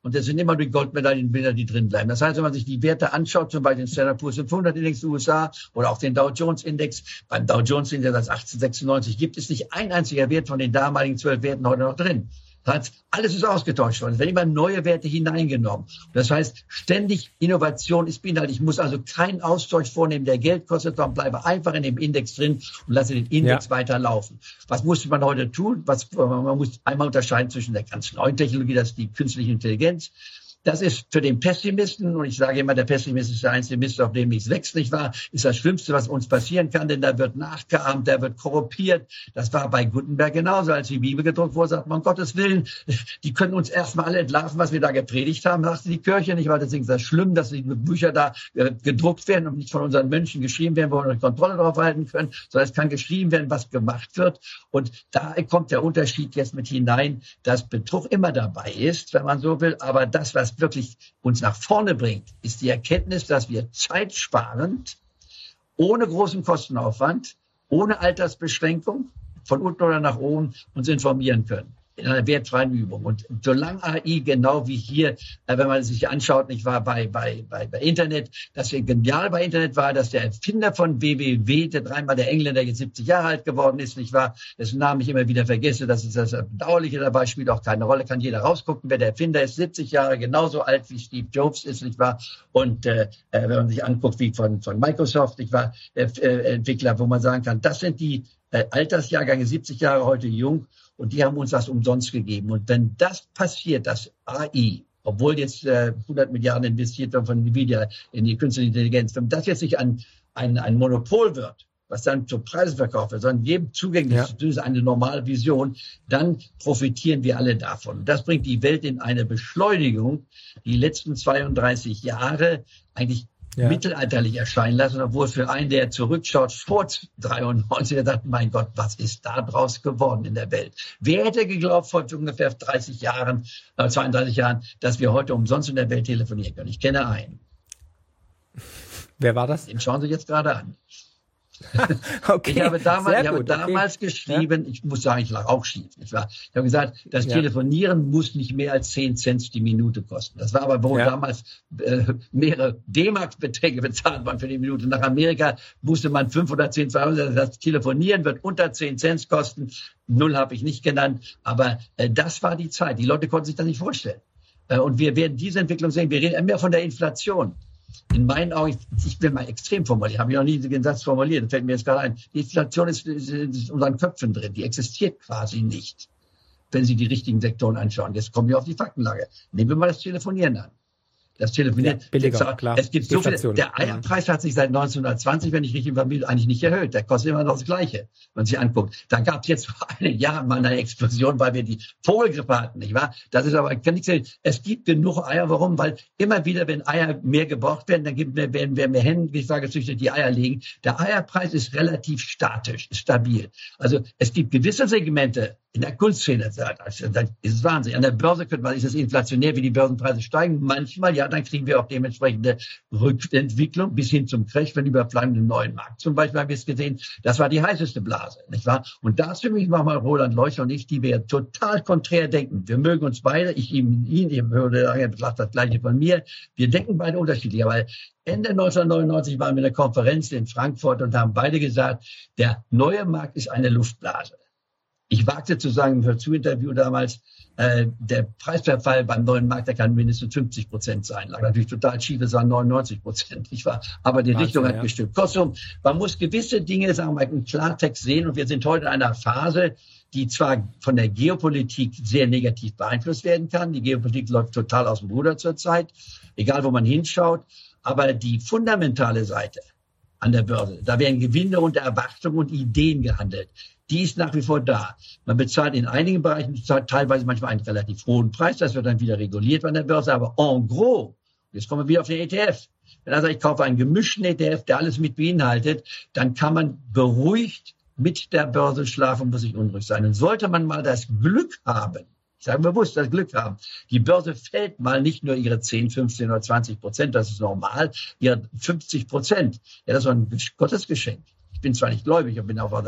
und das sind immer die Goldmedaillenbilder, die drin bleiben. Das heißt, wenn man sich die Werte anschaut, zum Beispiel den Standard and Poor's fünfhundert Index der U S A oder auch den Dow Jones Index, beim Dow Jones Index seit achtzehnhundertsechsundneunzig gibt es nicht ein einziger Wert von den damaligen zwölf Werten heute noch drin. Das heißt, alles ist ausgetauscht worden. Es werden immer neue Werte hineingenommen. Das heißt, ständig Innovation ist beinhaltet. Ich muss also keinen Austausch vornehmen, der Geld kostet, sondern bleibe einfach in dem Index drin und lasse den Index ja. weiterlaufen. Was muss man heute tun? Was, man muss einmal unterscheiden zwischen der ganz neuen Technologie, das ist die künstliche Intelligenz. Das ist für den Pessimisten, und ich sage immer, der Pessimist ist der einzige Mist, auf dem nichts wächst, nicht wahr, ist das Schlimmste, was uns passieren kann, denn da wird nachgeahmt, da wird korrumpiert. Das war bei Gutenberg genauso, als die Bibel gedruckt wurde, sagt man, um Gottes Willen, die können uns erstmal alle entlarven, was wir da gepredigt haben, sagte die Kirche nicht, weil deswegen ist das schlimm, dass die Bücher da äh, gedruckt werden und nicht von unseren Mönchen geschrieben werden, wo wir eine Kontrolle drauf halten können, sondern es kann geschrieben werden, was gemacht wird. Und da kommt der Unterschied jetzt mit hinein, dass Betrug immer dabei ist, wenn man so will, aber das, was wirklich uns nach vorne bringt, ist die Erkenntnis, dass wir zeitsparend, ohne großen Kostenaufwand, ohne Altersbeschränkung, von unten oder nach oben uns informieren können. In einer wertfreien Übung. Und solange A I, genau wie hier, wenn man es sich anschaut, nicht wahr, bei, bei, bei, bei Internet, dass wir genial bei Internet war, dass der Erfinder von W W W, der dreimal der Engländer, jetzt siebzig Jahre alt geworden ist, nicht wahr, dessen Namen ich immer wieder vergesse, das ist das Bedauerliche dabei, spielt auch keine Rolle, kann jeder rausgucken, wer der Erfinder ist, siebzig Jahre, genauso alt wie Steve Jobs ist, nicht wahr, und äh, wenn man sich anguckt, wie von, von Microsoft, nicht wahr, äh, Entwickler, wo man sagen kann, das sind die äh, Altersjahrgänge, siebzig Jahre heute jung, und die haben uns das umsonst gegeben. Und wenn das passiert, dass A I, obwohl jetzt äh, hundert Milliarden investiert werden von Nvidia in die künstliche Intelligenz, wenn das jetzt nicht ein, ein, ein Monopol wird, was dann zu Preisen verkauft wird, sondern jedem zugänglich ist, ja. ist eine normale Vision, dann profitieren wir alle davon. Das bringt die Welt in eine Beschleunigung, die letzten zweiunddreißig Jahre eigentlich Ja. mittelalterlich erscheinen lassen, obwohl für einen, der zurückschaut, vor dreiundneunzig, der sagt, mein Gott, was ist da draus geworden in der Welt? Wer hätte geglaubt, vor ungefähr dreißig Jahren, äh, zweiunddreißig Jahren, dass wir heute umsonst in der Welt telefonieren können? Ich kenne einen. Wer war das? Den schauen Sie jetzt gerade an. Okay, ich habe damals, ich habe gut, damals okay. geschrieben, ja. ich muss sagen, ich lag auch schief. Ich, war, ich habe gesagt, das ja. Telefonieren muss nicht mehr als zehn Cent die Minute kosten. Das war aber, wo ja. damals äh, mehrere D-Mark-Beträge bezahlt waren für die Minute. Nach Amerika musste man fünf oder zehn, zweihundert. Das Telefonieren wird unter zehn Cent kosten. Null habe ich nicht genannt. Aber äh, das war die Zeit. Die Leute konnten sich das nicht vorstellen. Äh, und wir werden diese Entwicklung sehen. Wir reden immer von der Inflation. In meinen Augen, ich, ich will mal extrem formulieren, habe ich noch nie den Satz formuliert, das fällt mir jetzt gerade ein. Die Inflation ist, ist, ist in unseren Köpfen drin, die existiert quasi nicht, wenn Sie die richtigen Sektoren anschauen. Jetzt kommen wir auf die Faktenlage. Nehmen wir mal das Telefonieren an. Das Telefonieren, ja, billiger, jetzt, klar. Es gibt so viel, der Eierpreis hat sich seit neunzehnhundertzwanzig, wenn ich richtig informiert, eigentlich nicht erhöht. Der kostet immer noch das Gleiche, wenn man sich anguckt. Da gab es jetzt vor einigen Jahren mal eine Explosion, weil wir die Vogelgrippe hatten, nicht wahr? Das ist aber, kann ich sagen, es gibt genug Eier. Warum? Weil immer wieder, wenn Eier mehr gebraucht werden, dann gibt, werden wir mehr Hennen, wie ich sage, gezüchtet, die Eier legen. Der Eierpreis ist relativ statisch, ist stabil. Also es gibt gewisse Segmente in der Kunstszene, das ist es Wahnsinn. An der Börse könnte man, ist es inflationär, wie die Börsenpreise steigen. Manchmal, ja, dann kriegen wir auch dementsprechende Rückentwicklung bis hin zum Crash, wenn überbleiben im neuen Markt. Zum Beispiel haben wir es gesehen, das war die heißeste Blase, nicht wahr? Und da ist für mich nochmal Roland Leuchter und ich, die wir total konträr denken. Wir mögen uns beide, ich ihm, ihn, ich würde sagen, er betrachtet das Gleiche von mir. Wir denken beide unterschiedlich, aber Ende neunzehnhundertneunundneunzig waren wir in einer Konferenz in Frankfurt und haben beide gesagt, der neue Markt ist eine Luftblase. Ich wagte zu sagen im Hörzu-Interview damals, äh, der Preisverfall beim neuen Markt, der kann mindestens fünfzig Prozent sein. Lag natürlich total schief, es waren neunundneunzig Prozent, nicht wahr? Aber die Wahnsinn, Richtung hat ja. gestimmt. Kurzum, man muss gewisse Dinge, sagen wir mal, im Klartext sehen. Und wir sind heute in einer Phase, die zwar von der Geopolitik sehr negativ beeinflusst werden kann. Die Geopolitik läuft total aus dem Ruder zurzeit, egal wo man hinschaut. Aber die fundamentale Seite an der Börse, da werden Gewinne unter Erwartung und Ideen gehandelt. Die ist nach wie vor da. Man bezahlt in einigen Bereichen teilweise manchmal einen relativ hohen Preis. Das wird dann wieder reguliert an der Börse. Aber en gros, jetzt kommen wir wieder auf den E T F. Wenn also ich kaufe einen gemischten E T F, der alles mit beinhaltet, dann kann man beruhigt mit der Börse schlafen, muss nicht unruhig sein. Und sollte man mal das Glück haben, ich sage bewusst, das Glück haben, die Börse fällt mal nicht nur ihre zehn, fünfzehn oder zwanzig Prozent, das ist normal, ihre fünfzig Prozent. Ja, das ist ein Gottesgeschenk. Ich bin zwar nicht gläubig, ich bin auch da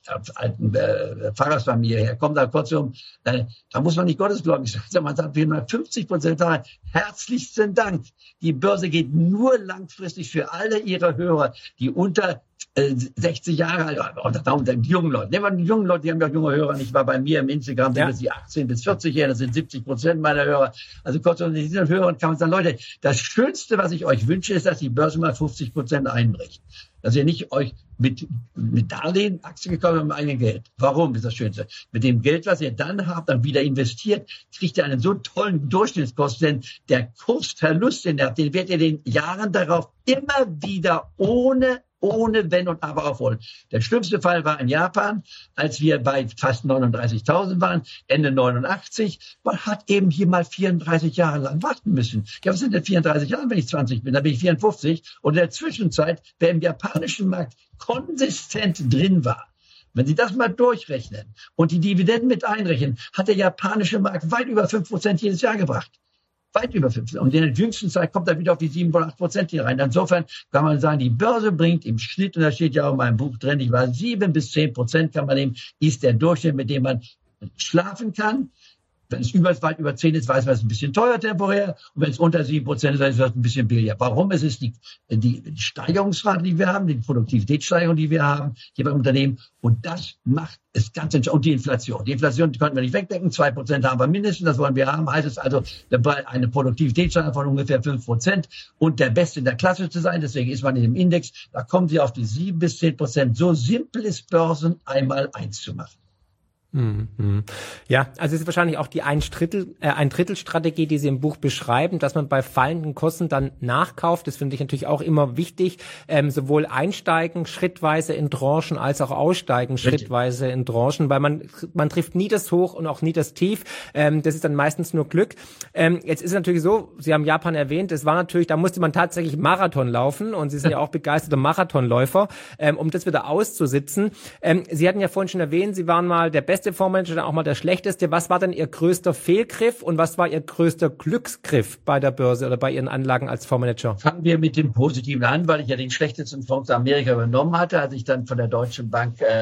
alten äh, Pfarrersfamilie her, kommt da kurzum, äh, da muss man nicht gottesgläubig sein, man sagt fünfzig Prozent sagen, herzlichsten Dank. Die Börse geht nur langfristig für alle ihre Hörer, die unter äh, sechzig Jahre alt, oder die jungen Leute. Nehmen wir die jungen Leute, die haben ja junge Hörer. Ich war bei mir im Instagram, sind ja. das die achtzehn bis vierzig Jahre, das sind siebzig Prozent meiner Hörer. Also kurzum, in diesen Hörern kann man sagen, Leute, das Schönste, was ich euch wünsche, ist, dass die Börse mal fünfzig Prozent einbricht. Dass ihr nicht euch mit, mit Darlehen, Aktien gekauft habt, mit dem eigenen Geld. Warum ist das Schönste? Mit dem Geld, was ihr dann habt, dann wieder investiert, kriegt ihr einen so tollen Durchschnittskost, denn der Kursverlust, den ihr habt, den werdet ihr den Jahren darauf immer wieder ohne ohne Wenn und Aber aufholen. Der schlimmste Fall war in Japan, als wir bei fast neununddreißigtausend waren, Ende neunundachtzig. Man hat eben hier mal vierunddreißig Jahre lang warten müssen. Ja, was sind denn vierunddreißig Jahre, wenn ich zwanzig bin? Dann bin ich vierundfünfzig. Und in der Zwischenzeit, wer im japanischen Markt konsistent drin war, wenn Sie das mal durchrechnen und die Dividenden mit einrechnen, hat der japanische Markt weit über fünf Prozent jedes Jahr gebracht. Weit über fünfzehn. Und in der jüngsten Zeit kommt er wieder auf die sieben oder acht Prozent hier rein. Insofern kann man sagen, die Börse bringt im Schnitt, und da steht ja auch in meinem Buch drin, ich war sieben bis zehn Prozent kann man nehmen, ist der Durchschnitt, mit dem man schlafen kann. Wenn es über, weit über zehn ist, weiß man, es ist ein bisschen teuer temporär. Und wenn es unter sieben Prozent ist, dann ist es ein bisschen billiger. Warum? Es ist die, die, die Steigerungsrate, die wir haben, die Produktivitätssteigerung, die wir haben hier beim Unternehmen. Und das macht es ganz entscheidend. Und die Inflation. Die Inflation die könnten wir nicht wegdecken. Zwei Prozent haben wir mindestens. Das wollen wir haben. Heißt es also, eine Produktivitätssteigerung von ungefähr fünf Prozent und der Beste in der Klasse zu sein. Deswegen ist man in dem Index. Da kommen Sie auf die sieben bis zehn Prozent. So simpel ist Börsen einmal eins zu machen. Ja, also es ist wahrscheinlich auch die ein Drittel, äh, ein Drittel Strategie, die Sie im Buch beschreiben, dass man bei fallenden Kosten dann nachkauft. Das finde ich natürlich auch immer wichtig. Ähm, sowohl einsteigen schrittweise in Tranchen als auch aussteigen Richtig. schrittweise in Tranchen, weil man man trifft nie das Hoch und auch nie das Tief. Ähm, das ist dann meistens nur Glück. Ähm, jetzt ist es natürlich so, Sie haben Japan erwähnt, es war natürlich, da musste man tatsächlich Marathon laufen und Sie sind ja auch begeisterter Marathonläufer, ähm, um das wieder auszusitzen. Ähm, Sie hatten ja vorhin schon erwähnt, Sie waren mal der beste Fondsmanager, dann auch mal der schlechteste. Was war denn Ihr größter Fehlgriff und was war Ihr größter Glücksgriff bei der Börse oder bei Ihren Anlagen als Fondsmanager? Fangen wir mit dem Positiven an, weil ich ja den schlechtesten Fonds Amerika übernommen hatte, als ich dann von der Deutschen Bank äh,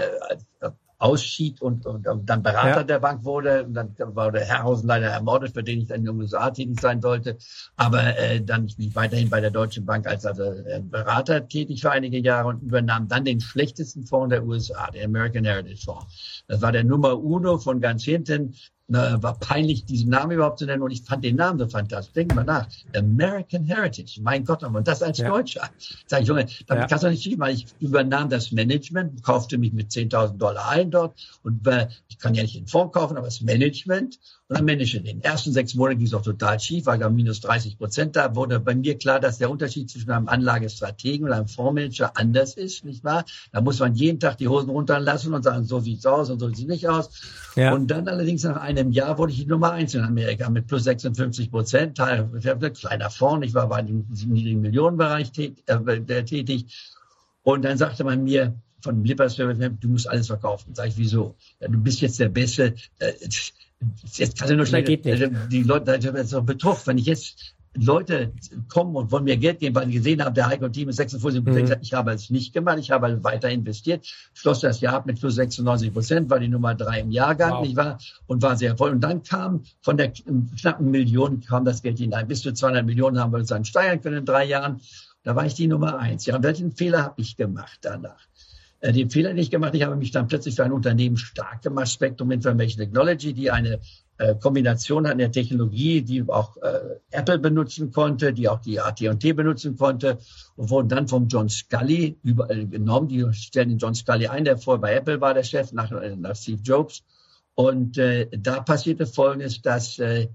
äh, ausschied und, und, und dann Berater ja. der Bank wurde. Und dann war der Herrhausen leider ermordet, für den ich dann in den U S A tätig sein sollte. Aber äh, dann ich mich weiterhin bei der Deutschen Bank als also, äh, Berater tätig für einige Jahre und übernahm dann den schlechtesten Fonds der U S A, den American Heritage Fonds. Das war der Nummer Uno von ganz hinten. Na, war peinlich, diesen Namen überhaupt zu nennen und ich fand den Namen so fantastisch. Denken wir nach. American Heritage. Mein Gott, und das als ja. Deutscher. Sag ich, Junge, damit ja. kannst du nicht schief machen. Ich übernahm das Management, kaufte mich mit zehntausend Dollar ein dort und äh, ich kann ja nicht den Fonds kaufen, aber das Management und dann manage in den ersten sechs Monaten ging es auch total schief, weil da minus dreißig Prozent da wurde bei mir klar, dass der Unterschied zwischen einem Anlagestrategen und einem Fondsmanager anders ist, nicht wahr? Da muss man jeden Tag die Hosen runterlassen und sagen, so sieht's aus und so sieht's nicht aus. Ja. Und dann allerdings nach einem Jahr wurde ich die Nummer eins in Amerika mit plus sechsundfünfzig Prozent. Teil, kleiner Fonds, ich war bei dem niedrigen Millionenbereich tätig, äh, tätig. Und dann sagte man mir von Lippers, du musst alles verkaufen. Sag ich, wieso? Ja, du bist jetzt der Beste. Äh, jetzt kannst du nur schnell, die Leute, das ist doch Betrug. Wenn ich jetzt Leute kommen und wollen mir Geld geben, weil sie gesehen haben, der Heiko Thieme ist sechsundfünfzig Prozent. Mhm. Ich habe es nicht gemacht, ich habe weiter investiert, schloss das Jahr ab mit plus sechsundneunzig Prozent, war die Nummer drei im Jahrgang, wow. nicht wahr? Und war sehr voll. Und dann kam von der knappen Million kam das Geld hinein. Bis zu zweihundert Millionen haben wir uns dann steigern können in drei Jahren. Da war ich die Nummer eins. Ja, und welchen Fehler habe ich gemacht danach? Den Fehler, den ich gemacht habe, ich habe mich dann plötzlich für ein Unternehmen stark gemacht, Spectrum Information Technology, die eine äh, Kombination hat in der Technologie, die auch äh, Apple benutzen konnte, die auch die A T und T benutzen konnte und wurden dann vom John Scully überall genommen. Die stellen den John Scully ein, der vorher bei Apple war, der Chef, nach, nach Steve Jobs. Und äh, da passierte Folgendes, dass äh,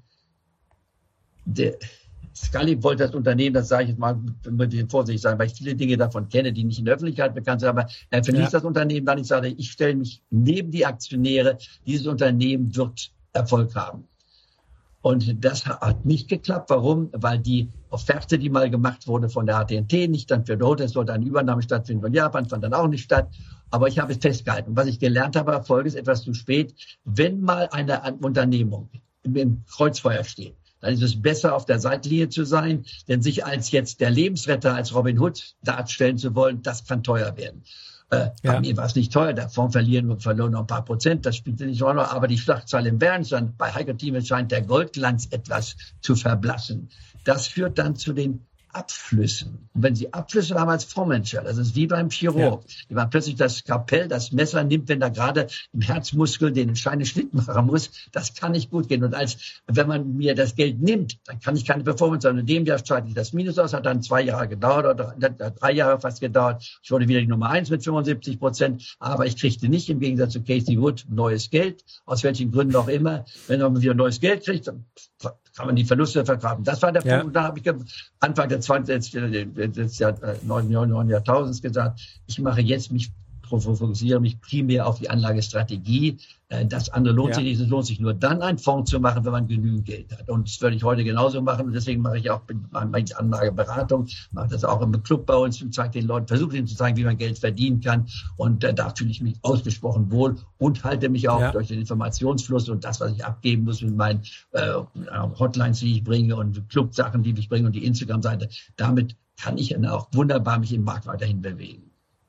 der Scully wollte das Unternehmen, das sage ich jetzt mal mit den Vorsicht sagen, weil ich viele Dinge davon kenne, die nicht in der Öffentlichkeit bekannt sind, aber er verließ ja. das Unternehmen dann. Ich sagte, ich stelle mich neben die Aktionäre, dieses Unternehmen wird Erfolg haben. Und das hat nicht geklappt. Warum? Weil die Offerte, die mal gemacht wurde von der A T und T, nicht dann für Dota, es sollte eine Übernahme stattfinden von Japan, fand dann auch nicht statt. Aber ich habe es festgehalten. Was ich gelernt habe, Erfolg ist etwas zu spät. Wenn mal eine Unternehmung im Kreuzfeuer steht, dann ist es besser, auf der Seitenlinie zu sein, denn sich als jetzt der Lebensretter, als Robin Hood darstellen zu wollen, das kann teuer werden. Äh, ja. Bei mir war es nicht teuer, der Fonds verlieren und verloren noch ein paar Prozent, das spielte nicht so eine Rolle, aber die Schlachtzahl im Bärenstand, bei Heiko Thieme scheint der Goldglanz etwas zu verblassen. Das führt dann zu den Abflüssen. Und wenn Sie Abflüsse haben als Fondsmanager, das ist wie beim Chirurg, ja. Wenn man plötzlich das Skalpell, das Messer nimmt, wenn da gerade im Herzmuskel den entscheidenden Schnitt machen muss, das kann nicht gut gehen. Und als, wenn man mir das Geld nimmt, dann kann ich keine Performance haben. In dem Jahr schalte ich das Minus aus, hat dann zwei Jahre gedauert, oder drei, drei Jahre fast gedauert. Ich wurde wieder die Nummer eins mit fünfundsiebzig Prozent, aber ich kriegte nicht, im Gegensatz zu Casey Wood, neues Geld, aus welchen Gründen auch immer. Wenn man wieder neues Geld kriegt, dann kann man die Verluste vergraben. Das war der ja. Punkt. Und da habe ich Anfang der zwanzigsten des Jahr, neuen Jahrtausends gesagt, ich mache jetzt mich, fokussiere mich primär auf die Anlagestrategie. Das andere lohnt ja. sich nicht. Es lohnt sich nur dann, einen Fonds zu machen, wenn man genügend Geld hat. Und das würde ich heute genauso machen. Und deswegen mache ich auch meine Anlageberatung, mache das auch im Club bei uns und zeige den Leuten, versuche ihnen zu zeigen, wie man Geld verdienen kann. Und äh, da fühle ich mich ausgesprochen wohl und halte mich auch ja. durch den Informationsfluss und das, was ich abgeben muss mit meinen äh, Hotlines, die ich bringe und Clubsachen, die ich bringe und die Instagram-Seite. Damit kann ich dann auch wunderbar mich im Markt weiterhin bewegen.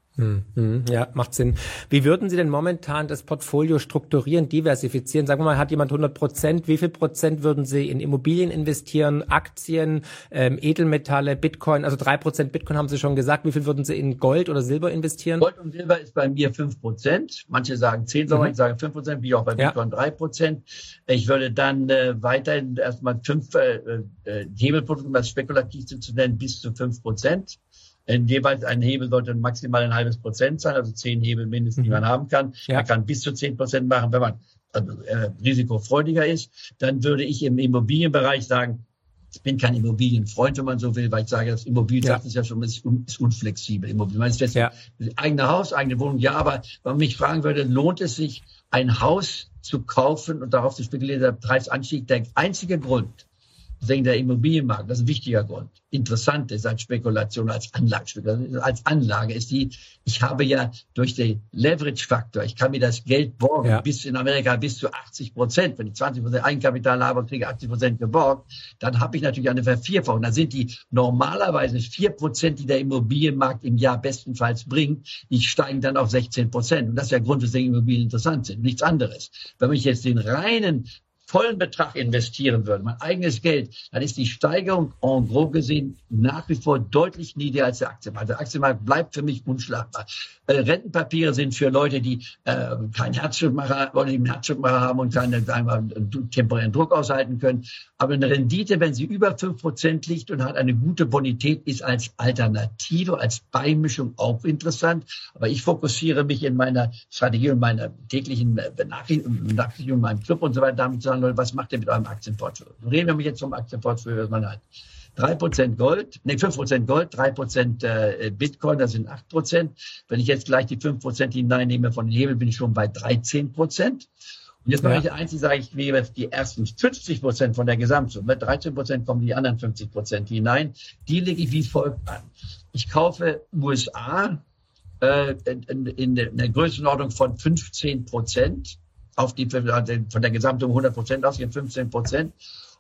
Ja, macht Sinn. Wie würden Sie denn momentan das Portfolio strukturieren, diversifizieren? Sagen wir mal, hat jemand hundert Prozent, wie viel Prozent würden Sie in Immobilien investieren, Aktien, ähm, Edelmetalle, Bitcoin? Also drei Prozent Bitcoin haben Sie schon gesagt. Wie viel würden Sie in Gold oder Silber investieren? Gold und Silber ist bei mir fünf Prozent. Manche sagen zehn, mhm. ich sage fünf Prozent, wie auch bei Bitcoin ja. drei Prozent. Ich würde dann äh, weiterhin erstmal fünf äh, äh, Hebelprodukte, um das spekulativ zu nennen, bis zu fünf Prozent. Jeweils ein Hebel sollte maximal ein halbes Prozent sein, also zehn Hebel mindestens, die man haben kann. Ja. Man kann bis zu zehn Prozent machen, wenn man also, äh, risikofreudiger ist. Dann würde ich im Immobilienbereich sagen, ich bin kein Immobilienfreund, wenn man so will, weil ich sage, das Immobilien, ja. sagt es ja schon, ist, un, ist unflexibel. Immobilien, man ist jetzt ja. eigene Haus, eigene Wohnung, ja, aber wenn man mich fragen würde, lohnt es sich, ein Haus zu kaufen und darauf zu spekulieren, der Preisanstieg, der einzige Grund, deswegen der Immobilienmarkt, das ist ein wichtiger Grund. Interessant ist als Spekulation, als Anlagespekulation, als Anlage ist die, ich habe ja durch den Leverage-Faktor, ich kann mir das Geld borgen, ja. bis in Amerika bis zu achtzig Prozent. Wenn ich zwanzig Prozent Eigenkapital habe und kriege achtzig Prozent geborgt, dann habe ich natürlich eine Vervierfachung. Da sind die normalerweise vier Prozent, die der Immobilienmarkt im Jahr bestenfalls bringt, die steigen dann auf sechzehn Prozent. Und das ist der Grund, weswegen Immobilien interessant sind. Nichts anderes. Wenn ich jetzt den reinen vollen Betrag investieren würde, mein eigenes Geld, dann ist die Steigerung en gros gesehen nach wie vor deutlich niedriger als der Aktienmarkt. Der Aktienmarkt bleibt für mich unschlagbar. Äh, Rentenpapiere sind für Leute, die äh, keinen Herzschrittmacher oder einen Herzschrittmacher haben und keinen einmal temporären Druck aushalten können. Aber eine Rendite, wenn sie über fünf Prozent liegt und hat eine gute Bonität, ist als Alternative, als Beimischung auch interessant. Aber ich fokussiere mich in meiner Strategie und meiner täglichen Benachrichtigung in meinem Club und so weiter damit zu sagen, Leute, was macht ihr mit eurem Aktienportfolio? Reden wir jetzt vom Aktienportfolio, was man hat. drei Prozent Gold, nee, fünf Prozent Gold, drei Prozent äh, Bitcoin, das sind acht Prozent. Wenn ich jetzt gleich die fünf Prozent hineinnehme von den Hebeln, bin ich schon bei dreizehn Prozent. Und jetzt mache ja. ich eins, sage ich, wie jetzt die ersten fünfzig Prozent von der Gesamtsumme, dreizehn Prozent kommen die anderen fünfzig Prozent hinein. Die lege ich wie folgt an. Ich kaufe U S A äh, in, in, in der Größenordnung von fünfzehn Prozent. Auf die, von der Gesamtsumme hundert Prozent ausgehen, fünfzehn Prozent.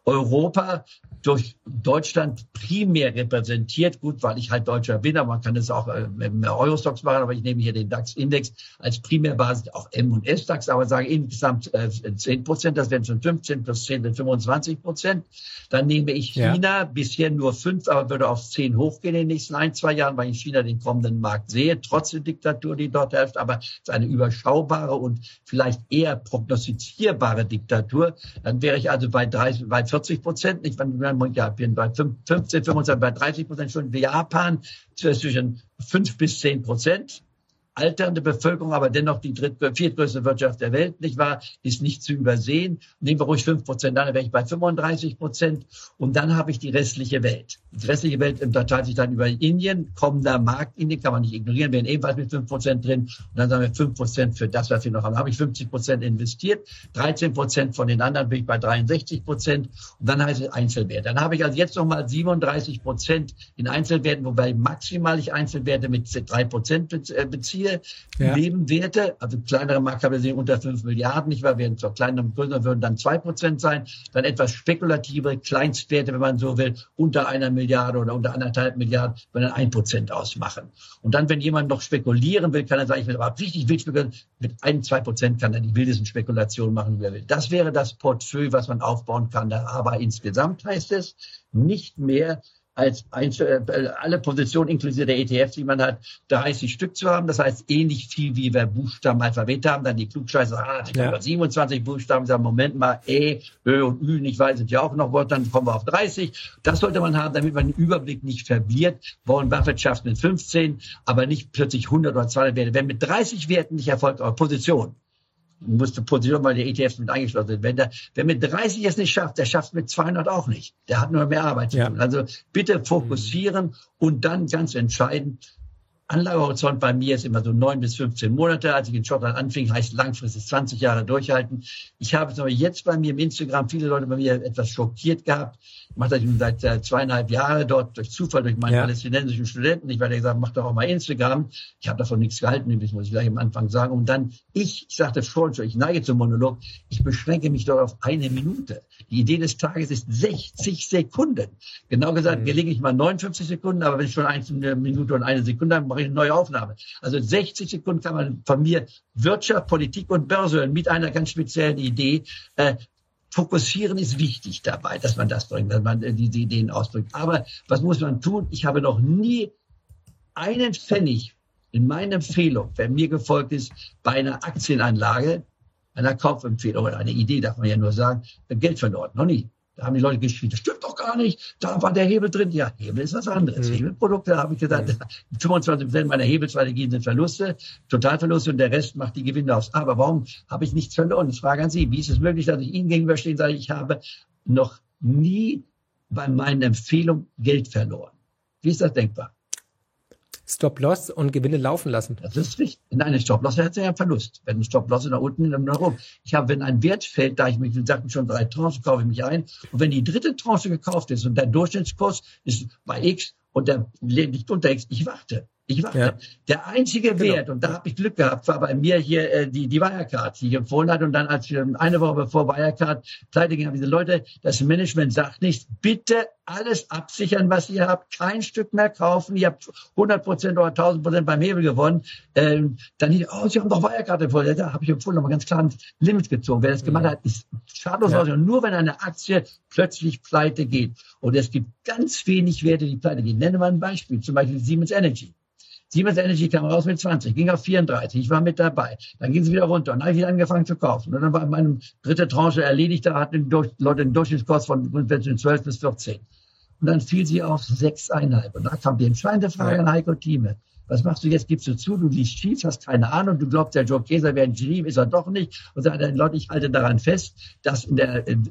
Europa durch Deutschland primär repräsentiert, gut, weil ich halt Deutscher bin, aber man kann es auch äh, mit Eurostocks machen, aber ich nehme hier den DAX-Index als Primärbasis, auch M- und S-DAX, aber sage insgesamt äh, zehn Prozent, das wären schon fünfzehn plus zehn sind fünfundzwanzig Prozent. Dann nehme ich China, ja. bisher nur fünf, aber würde auf zehn hochgehen in den nächsten ein, zwei Jahren, weil ich in China den kommenden Markt sehe, trotz der Diktatur, die dort herrscht, aber es ist eine überschaubare und vielleicht eher prognostizierbare Diktatur. Dann wäre ich also bei dreißig, bei vierzig Prozent, nicht, wenn man ja, bin bei fünfzehn, fünfundzwanzig, bei dreißig Prozent schon. Japan zwischen fünf bis zehn Prozent. Alternde Bevölkerung, aber dennoch die dritt, viertgrößte Wirtschaft der Welt, nicht wahr, ist nicht zu übersehen. Nehmen wir ruhig fünf Prozent, dann wäre ich bei fünfunddreißig Prozent. Und dann habe ich die restliche Welt. Die restliche Welt unterteilt sich dann über Indien, kommender Markt. Indien kann man nicht ignorieren, wir sind ebenfalls mit fünf Prozent drin. Und dann sagen wir fünf Prozent für das, was wir noch haben. Da habe ich fünfzig Prozent investiert. dreizehn Prozent von den anderen bin ich bei dreiundsechzig Prozent. Und dann heißt es Einzelwert. Dann habe ich also jetzt nochmal siebenunddreißig Prozent in Einzelwerten, wobei maximal ich Einzelwerte mit drei Prozent beziehe. vernünftige ja. Nebenwerte, also kleinere Marktkapitalisierung unter fünf Milliarden, nicht wahr, wären zwar kleinere und größer, würden dann zwei Prozent sein, dann etwas spekulative Kleinstwerte, wenn man so will, unter einer Milliarde oder unter anderthalb Milliarden, wenn dann ein Prozent ausmachen. Und dann, wenn jemand noch spekulieren will, kann er sagen, ich will aber richtig wild spekulieren, mit ein, zwei Prozent kann er die wildesten Spekulationen machen, wie er will. Das wäre das Portfolio, was man aufbauen kann. Aber insgesamt heißt es, nicht mehr als Einzel- alle Positionen inklusive der E T Fs, die man hat, dreißig Stück zu haben. Das heißt ähnlich viel, wie wir Buchstaben Alphabet haben. Dann die Klugscheißer sagen, ah, ich ja. habe siebenundzwanzig Buchstaben, sagen, Moment mal, E, Ö und Ü, nicht weiß, sind ja auch noch Worte, dann kommen wir auf dreißig. Das sollte man haben, damit man den Überblick nicht verliert. Warren Buffett schafft mit fünfzehn, aber nicht plötzlich hundert oder zweihundert Werte. Wenn mit dreißig Werten nicht erfolgt, aber Position, musste Position, weil die E T Fs mit eingeschlossen sind. Wenn der, wer mit dreißig es nicht schafft, der schafft es mit zweihundert auch nicht. Der hat nur mehr Arbeit zu tun. Ja. Also bitte fokussieren und dann ganz entscheidend, Anlagehorizont bei mir ist immer so neun bis fünfzehn Monate. Als ich in Schottland anfing, heißt langfristig zwanzig Jahre durchhalten. Ich habe es aber jetzt bei mir im Instagram viele Leute bei mir etwas schockiert gehabt. Ich mache das seit äh, zweieinhalb Jahren dort durch Zufall, durch meine ja. palästinensischen Studenten. Ich werde gesagt, mach doch auch mal Instagram. Ich habe davon nichts gehalten, das muss ich gleich am Anfang sagen. Und dann, ich, ich sagte vorhin schon, ich neige zum Monolog, ich beschränke mich dort auf eine Minute. Die Idee des Tages ist sechzig Sekunden. Genau gesagt, mhm. gelinge ich mal neunundfünfzig Sekunden, aber wenn ich schon eine Minute und eine Sekunde habe, mache ich eine neue Aufnahme. Also sechzig Sekunden kann man von mir Wirtschaft, Politik und Börse mit einer ganz speziellen Idee. Äh, Fokussieren ist wichtig dabei, dass man das bringt, dass man diese Ideen ausbringt. Aber was muss man tun? Ich habe noch nie einen Pfennig in meiner Empfehlung, wer mir gefolgt ist, bei einer Aktienanlage, einer Kaufempfehlung oder einer Idee, darf man ja nur sagen, Geld verloren. Noch nie. Da haben die Leute geschrien, das stimmt doch gar nicht, da war der Hebel drin. Ja, Hebel ist was anderes. Mhm. Hebelprodukte, habe ich gesagt, mhm. fünfundzwanzig Prozent meiner Hebelstrategien sind Verluste, Totalverluste und der Rest macht die Gewinne aus. Aber warum habe ich nichts verloren? Ich frage an Sie, wie ist es möglich, dass ich Ihnen gegenüberstehe und sage, ich habe noch nie bei meinen Empfehlungen Geld verloren? Wie ist das denkbar? Stop-Loss und Gewinne laufen lassen. Das ist richtig. Nein, ein Stop-Loss hat ja einen Verlust. Wenn ein Stop-Loss nach unten, dann nach oben. Ich habe, wenn ein Wert fällt, da ich mich, wie gesagt, schon drei Tranchen kaufe ich mich ein. Und wenn die dritte Tranche gekauft ist und der Durchschnittskurs ist bei X und der liegt unter X, ich warte. Ich warte. Ja. Der einzige genau. Wert, und da habe ich Glück gehabt, war bei mir hier äh, die, die Wirecard, die ich empfohlen hatte. Und dann, als wir eine Woche bevor Wirecard pleite ging, haben diese Leute, das Management sagt nichts, bitte alles absichern, was ihr habt, kein Stück mehr kaufen, ihr habt hundert Prozent oder tausend Prozent beim Hebel gewonnen. Ähm, dann, oh, Sie haben doch Wirecard empfohlen. Da habe ich empfohlen, nochmal ganz klar ein Limit gezogen. Wer das gemacht hat, ist schadlos. Ja. Nur wenn eine Aktie plötzlich pleite geht. Und es gibt ganz wenig Werte, die pleite gehen. Nenne mal ein Beispiel, zum Beispiel Siemens Energy. Siemens Energy kam raus mit zwanzig, ging auf vierunddreißig, ich war mit dabei. Dann ging sie wieder runter und dann habe ich wieder angefangen zu kaufen. Und dann war meine dritte Tranche erledigt, da hatten die Leute einen Durchschnittskurs von zwölf bis vierzehn. Und dann fiel sie auf sechs Komma fünf. Und da kam die entscheidende Frage ja. an Heiko Thieme. Was machst du jetzt? Gibst du zu, du liest schief, hast keine Ahnung, du glaubst, der Joe Keser wäre ein Genie, ist er doch nicht. Und sagt, Leute, ich halte daran fest, dass in der äh,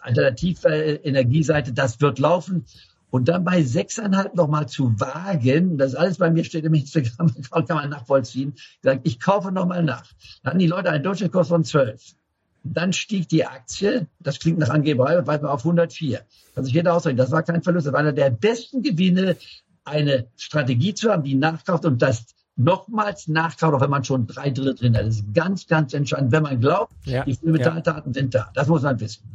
Alternativenergieseite, das wird laufen. Und dann bei sechseinhalb nochmal zu wagen, das alles bei mir steht im Instagram, kann man nachvollziehen, gesagt, ich kaufe nochmal nach. Dann hatten die Leute einen Durchschnittskurs von zwölf. Dann stieg die Aktie, das klingt nach Angeberei, weiter auf hundertvier. Kann sich jeder ausrechnen, das war kein Verlust, das war einer der besten Gewinne, eine Strategie zu haben, die nachkauft und das nochmals nachkauft, auch wenn man schon drei Drittel drin hat. Das ist ganz, ganz entscheidend, wenn man glaubt, ja, die Fundamentaldaten ja. sind da. Das muss man wissen.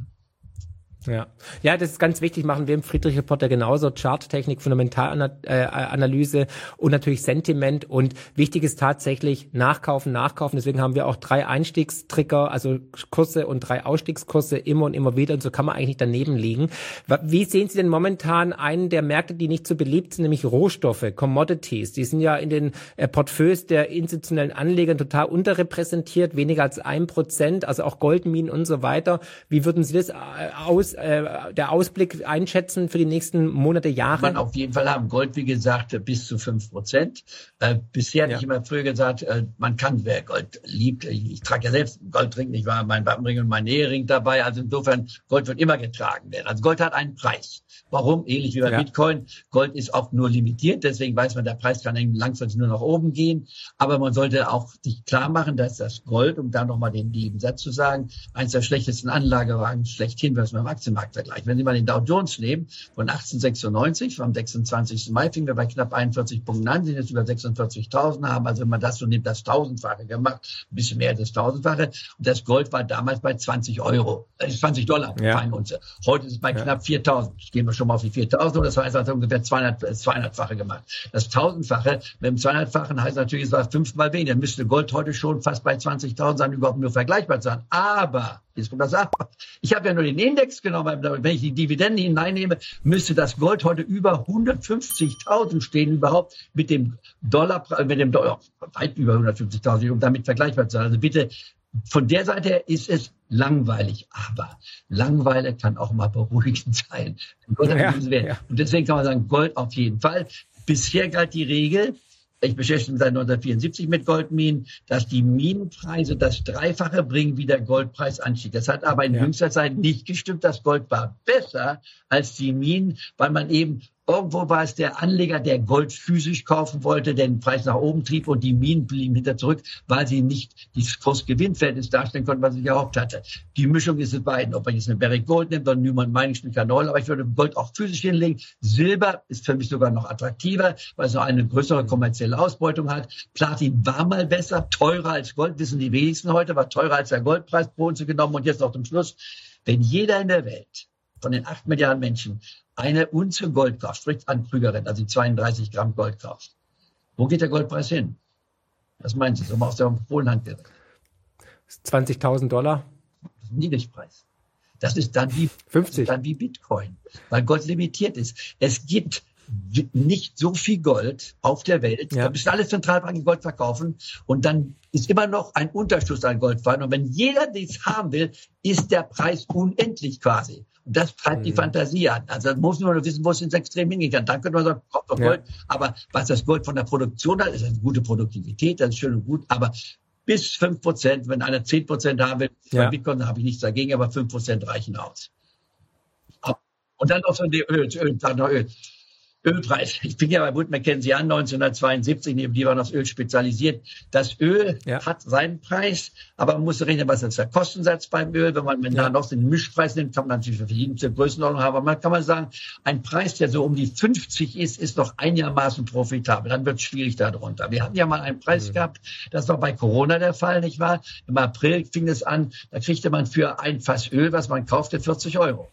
Ja, ja, das ist ganz wichtig, machen wir im Friedrich Reporter genauso, Charttechnik, Fundamentalanalyse und natürlich Sentiment und wichtig ist tatsächlich nachkaufen, nachkaufen, deswegen haben wir auch drei Einstiegstrigger, also Kurse und drei Ausstiegskurse immer und immer wieder und so kann man eigentlich nicht daneben liegen. Wie sehen Sie denn momentan einen der Märkte, die nicht so beliebt sind, nämlich Rohstoffe, Commodities, die sind ja in den Portfolios der institutionellen Anleger total unterrepräsentiert, weniger als ein Prozent, also auch Goldminen und so weiter. Wie würden Sie das aus Äh, der Ausblick einschätzen für die nächsten Monate, Jahre? Man auf jeden Fall haben Gold, wie gesagt, bis zu fünf Prozent. Äh, bisher ja. hatte ich immer früher gesagt, äh, man kann, wer Gold liebt, ich, ich trage ja selbst Goldring, ich war mein Wappenring und mein Ehering dabei, also insofern, Gold wird immer getragen werden. Also Gold hat einen Preis. Warum? Ähnlich wie bei ja. Bitcoin. Gold ist oft nur limitiert, deswegen weiß man, der Preis kann langfristig nur nach oben gehen. Aber man sollte auch sich klar machen, dass das Gold, um da nochmal den lieben Satz zu sagen, eines der schlechtesten Anlagewagen schlechthin, was man im Aktienmarktvergleich. Wenn Sie mal den Dow Jones nehmen, von achtzehnhundertsechsundneunzig, vom sechsundzwanzigsten Mai fingen wir bei knapp einundvierzig Punkten an, sind jetzt über sechsundvierzigtausend, haben also, wenn man das so nimmt, das Tausendfache gemacht, ein bisschen mehr als das Tausendfache. Und das Gold war damals bei zwanzig Euro, äh, zwanzig Dollar pro ja. Unze. Heute ist es bei ja. knapp viertausend. Gehen wir schon mal auf die viertausend, und das heißt, also ungefähr zweihundert, zweihundertfache gemacht. Das Tausendfache, mit dem zweihundertfachen heißt natürlich, es war fünfmal weniger. Dann müsste Gold heute schon fast bei zwanzigtausend sein, überhaupt nur vergleichbar sein. Aber, jetzt kommt das ab. Ich habe ja nur den Index genommen, wenn ich die Dividenden hineinnehme, müsste das Gold heute über hundertfünfzigtausend stehen, überhaupt mit dem Dollar, mit dem Dollar, weit über hundertfünfzigtausend, um damit vergleichbar zu sein. Also bitte, von der Seite her ist es langweilig, aber Langeweile kann auch mal beruhigend sein. Ja, ja. Und deswegen kann man sagen, Gold auf jeden Fall. Bisher galt die Regel, ich beschäftige mich seit neunzehnhundertvierundsiebzig mit Goldminen, dass die Minenpreise das Dreifache bringen wie der Goldpreisanstieg. Das hat aber in ja. jüngster Zeit nicht gestimmt. Das Gold war besser als die Minen, weil man eben irgendwo war es der Anleger, der Gold physisch kaufen wollte, der den Preis nach oben trieb, und die Minen blieben hinter zurück, weil sie nicht das Kursgewinnverhältnis darstellen konnten, was ich erhofft hatte. Die Mischung ist es beiden. Ob man jetzt eine Barrick Gold nimmt oder Newman Mining, spielt keine Rolle, aber ich würde Gold auch physisch hinlegen. Silber ist für mich sogar noch attraktiver, weil es noch eine größere kommerzielle Ausbeutung hat. Platin war mal besser, teurer als Gold, wissen die wenigsten heute, war teurer als der Goldpreis pro Unze genommen. Und jetzt noch zum Schluss, wenn jeder in der Welt von den acht Milliarden Menschen eine Unze Gold kauft, sprich an Krügerin, also die zweiunddreißig Gramm Gold kauft, wo geht der Goldpreis hin? Was meinen Sie, so mal aus der Fohlenhand gerechnet? zwanzigtausend Dollar? Das ist ein Niedrigpreis. Das ist dann wie, fünfzig. Dann wie Bitcoin, weil Gold limitiert ist. Es gibt nicht so viel Gold auf der Welt. Ja. Da müssen alle Zentralbanken Gold verkaufen, und dann ist immer noch ein Unterschuss an Gold vorhanden. Und wenn jeder dies haben will, ist der Preis unendlich quasi. Und das treibt mhm. die Fantasie an. Also da muss man nur wissen, wo es ins Extrem hingehen kann. Dann könnte man sagen, kommt doch Gold. Ja. Aber was das Gold von der Produktion hat, ist eine gute Produktivität, das ist schön und gut. Aber bis fünf Prozent, wenn einer zehn Prozent haben will, ja. von Bitcoin, dann habe ich nichts dagegen, aber fünf Prozent reichen aus. Und dann noch so die Öl, Öl, dann noch Öl. Ölpreis. Ich bin ja bei Wood Mackenzie an, neunzehnhundertzweiundsiebzig, neben die war das Öl spezialisiert. Das Öl ja. hat seinen Preis, aber man muss rechnen, was ist der Kostensatz beim Öl. Wenn man mit ja. noch den Mischpreis nimmt, kann man natürlich für verschiedene Größenordnung haben, aber man kann man sagen, ein Preis, der so um die fünfzig ist, ist noch einigermaßen profitabel. Dann wird es schwierig darunter. Wir hatten ja mal einen Preis mhm. gehabt, das war bei Corona der Fall, nicht wahr? Im April fing es an, da kriegte man für ein Fass Öl, was man kaufte, vierzig Euro.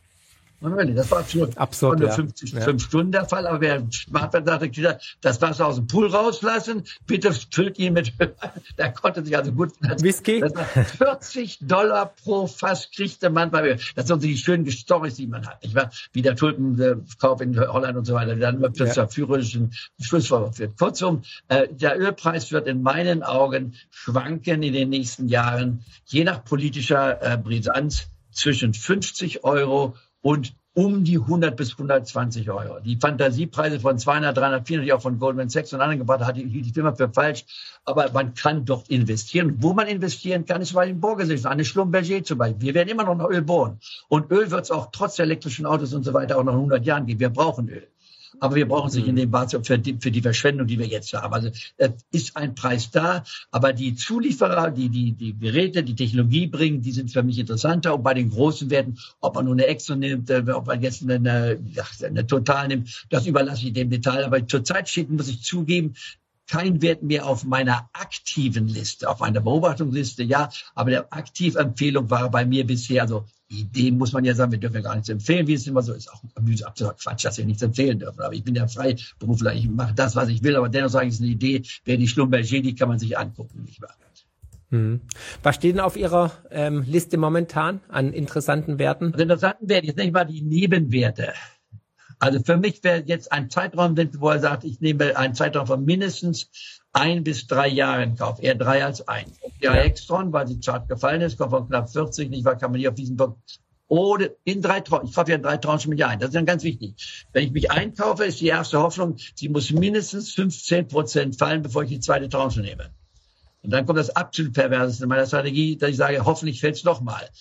Das war absolut absurd, ja. fünfzig, ja. fünf Stunden der Fall, aber wer smart war, sagte, das Wasser aus dem Pool rauslassen, bitte füllt ihn mit Öl. Da konnte sich also gut... Whisky? Das war vierzig Dollar pro Fass kriegte man bei Öl. Das sind so die schönen Storys, die man hat, nicht wahr? Wie der Tulpenkauf in Holland und so weiter, der dann plötzlich ja. verführerischen Schlussfolgerung wird. Kurzum, äh, der Ölpreis wird in meinen Augen schwanken in den nächsten Jahren, je nach politischer äh, Brisanz, zwischen fünfzig Euro und um die hundert bis hundertzwanzig Euro. Die Fantasiepreise von zweihundert, dreihundert, vierhundert, die auch von Goldman Sachs und anderen gebracht hat, hielt die Firma für falsch. Aber man kann dort investieren. Wo man investieren kann, ist bei den Bohrgesellschaften, eine Schlumberger zum Beispiel. Wir werden immer noch nach Öl bohren. Und Öl wird es auch trotz der elektrischen Autos und so weiter auch noch in hundert Jahren geben. Wir brauchen Öl. Aber wir brauchen es nicht in dem Maße für die, für die Verschwendung, die wir jetzt haben. Also es ist ein Preis da, aber die Zulieferer, die, die die Geräte, die Technologie bringen, die sind für mich interessanter. Und bei den großen Werten, ob man nur eine Exxon nimmt, ob man jetzt eine, ja, eine Total nimmt, das überlasse ich dem Detail. Aber zurzeit steht, muss ich zugeben, kein Wert mehr auf meiner aktiven Liste, auf meiner Beobachtungsliste, ja. Aber der Aktivempfehlung war bei mir bisher, also Ideen muss man ja sagen, wir dürfen ja gar nichts empfehlen, wie es immer so ist. Auch absoluter Quatsch, dass wir nichts empfehlen dürfen. Aber ich bin ja Freiberufler, ich mache das, was ich will, aber dennoch sage ich, es ist eine Idee. Wer die Schlumberger, die kann man sich angucken, nicht wahr? Hm. Was steht denn auf Ihrer ähm, Liste momentan an interessanten Werten? Also interessanten Werten, jetzt nicht mal die Nebenwerte. Also für mich wäre jetzt ein Zeitraum, wo er sagt, ich nehme einen Zeitraum von mindestens ein bis drei Jahren in Kauf, eher drei als ein. Ja, ja. Extron, weil die Chart gefallen ist, kommt von knapp vierzig, nicht wahr, kann man hier auf diesen Punkt, oder in drei Tranchen, ich kaufe ja in drei Tranchen mit ein, das ist dann ganz wichtig. Wenn ich mich einkaufe, ist die erste Hoffnung, sie muss mindestens fünfzehn Prozent fallen, bevor ich die zweite Tranche nehme. Und dann kommt das absolut Perverseste in meiner Strategie, dass ich sage, hoffentlich fällt es nochmal.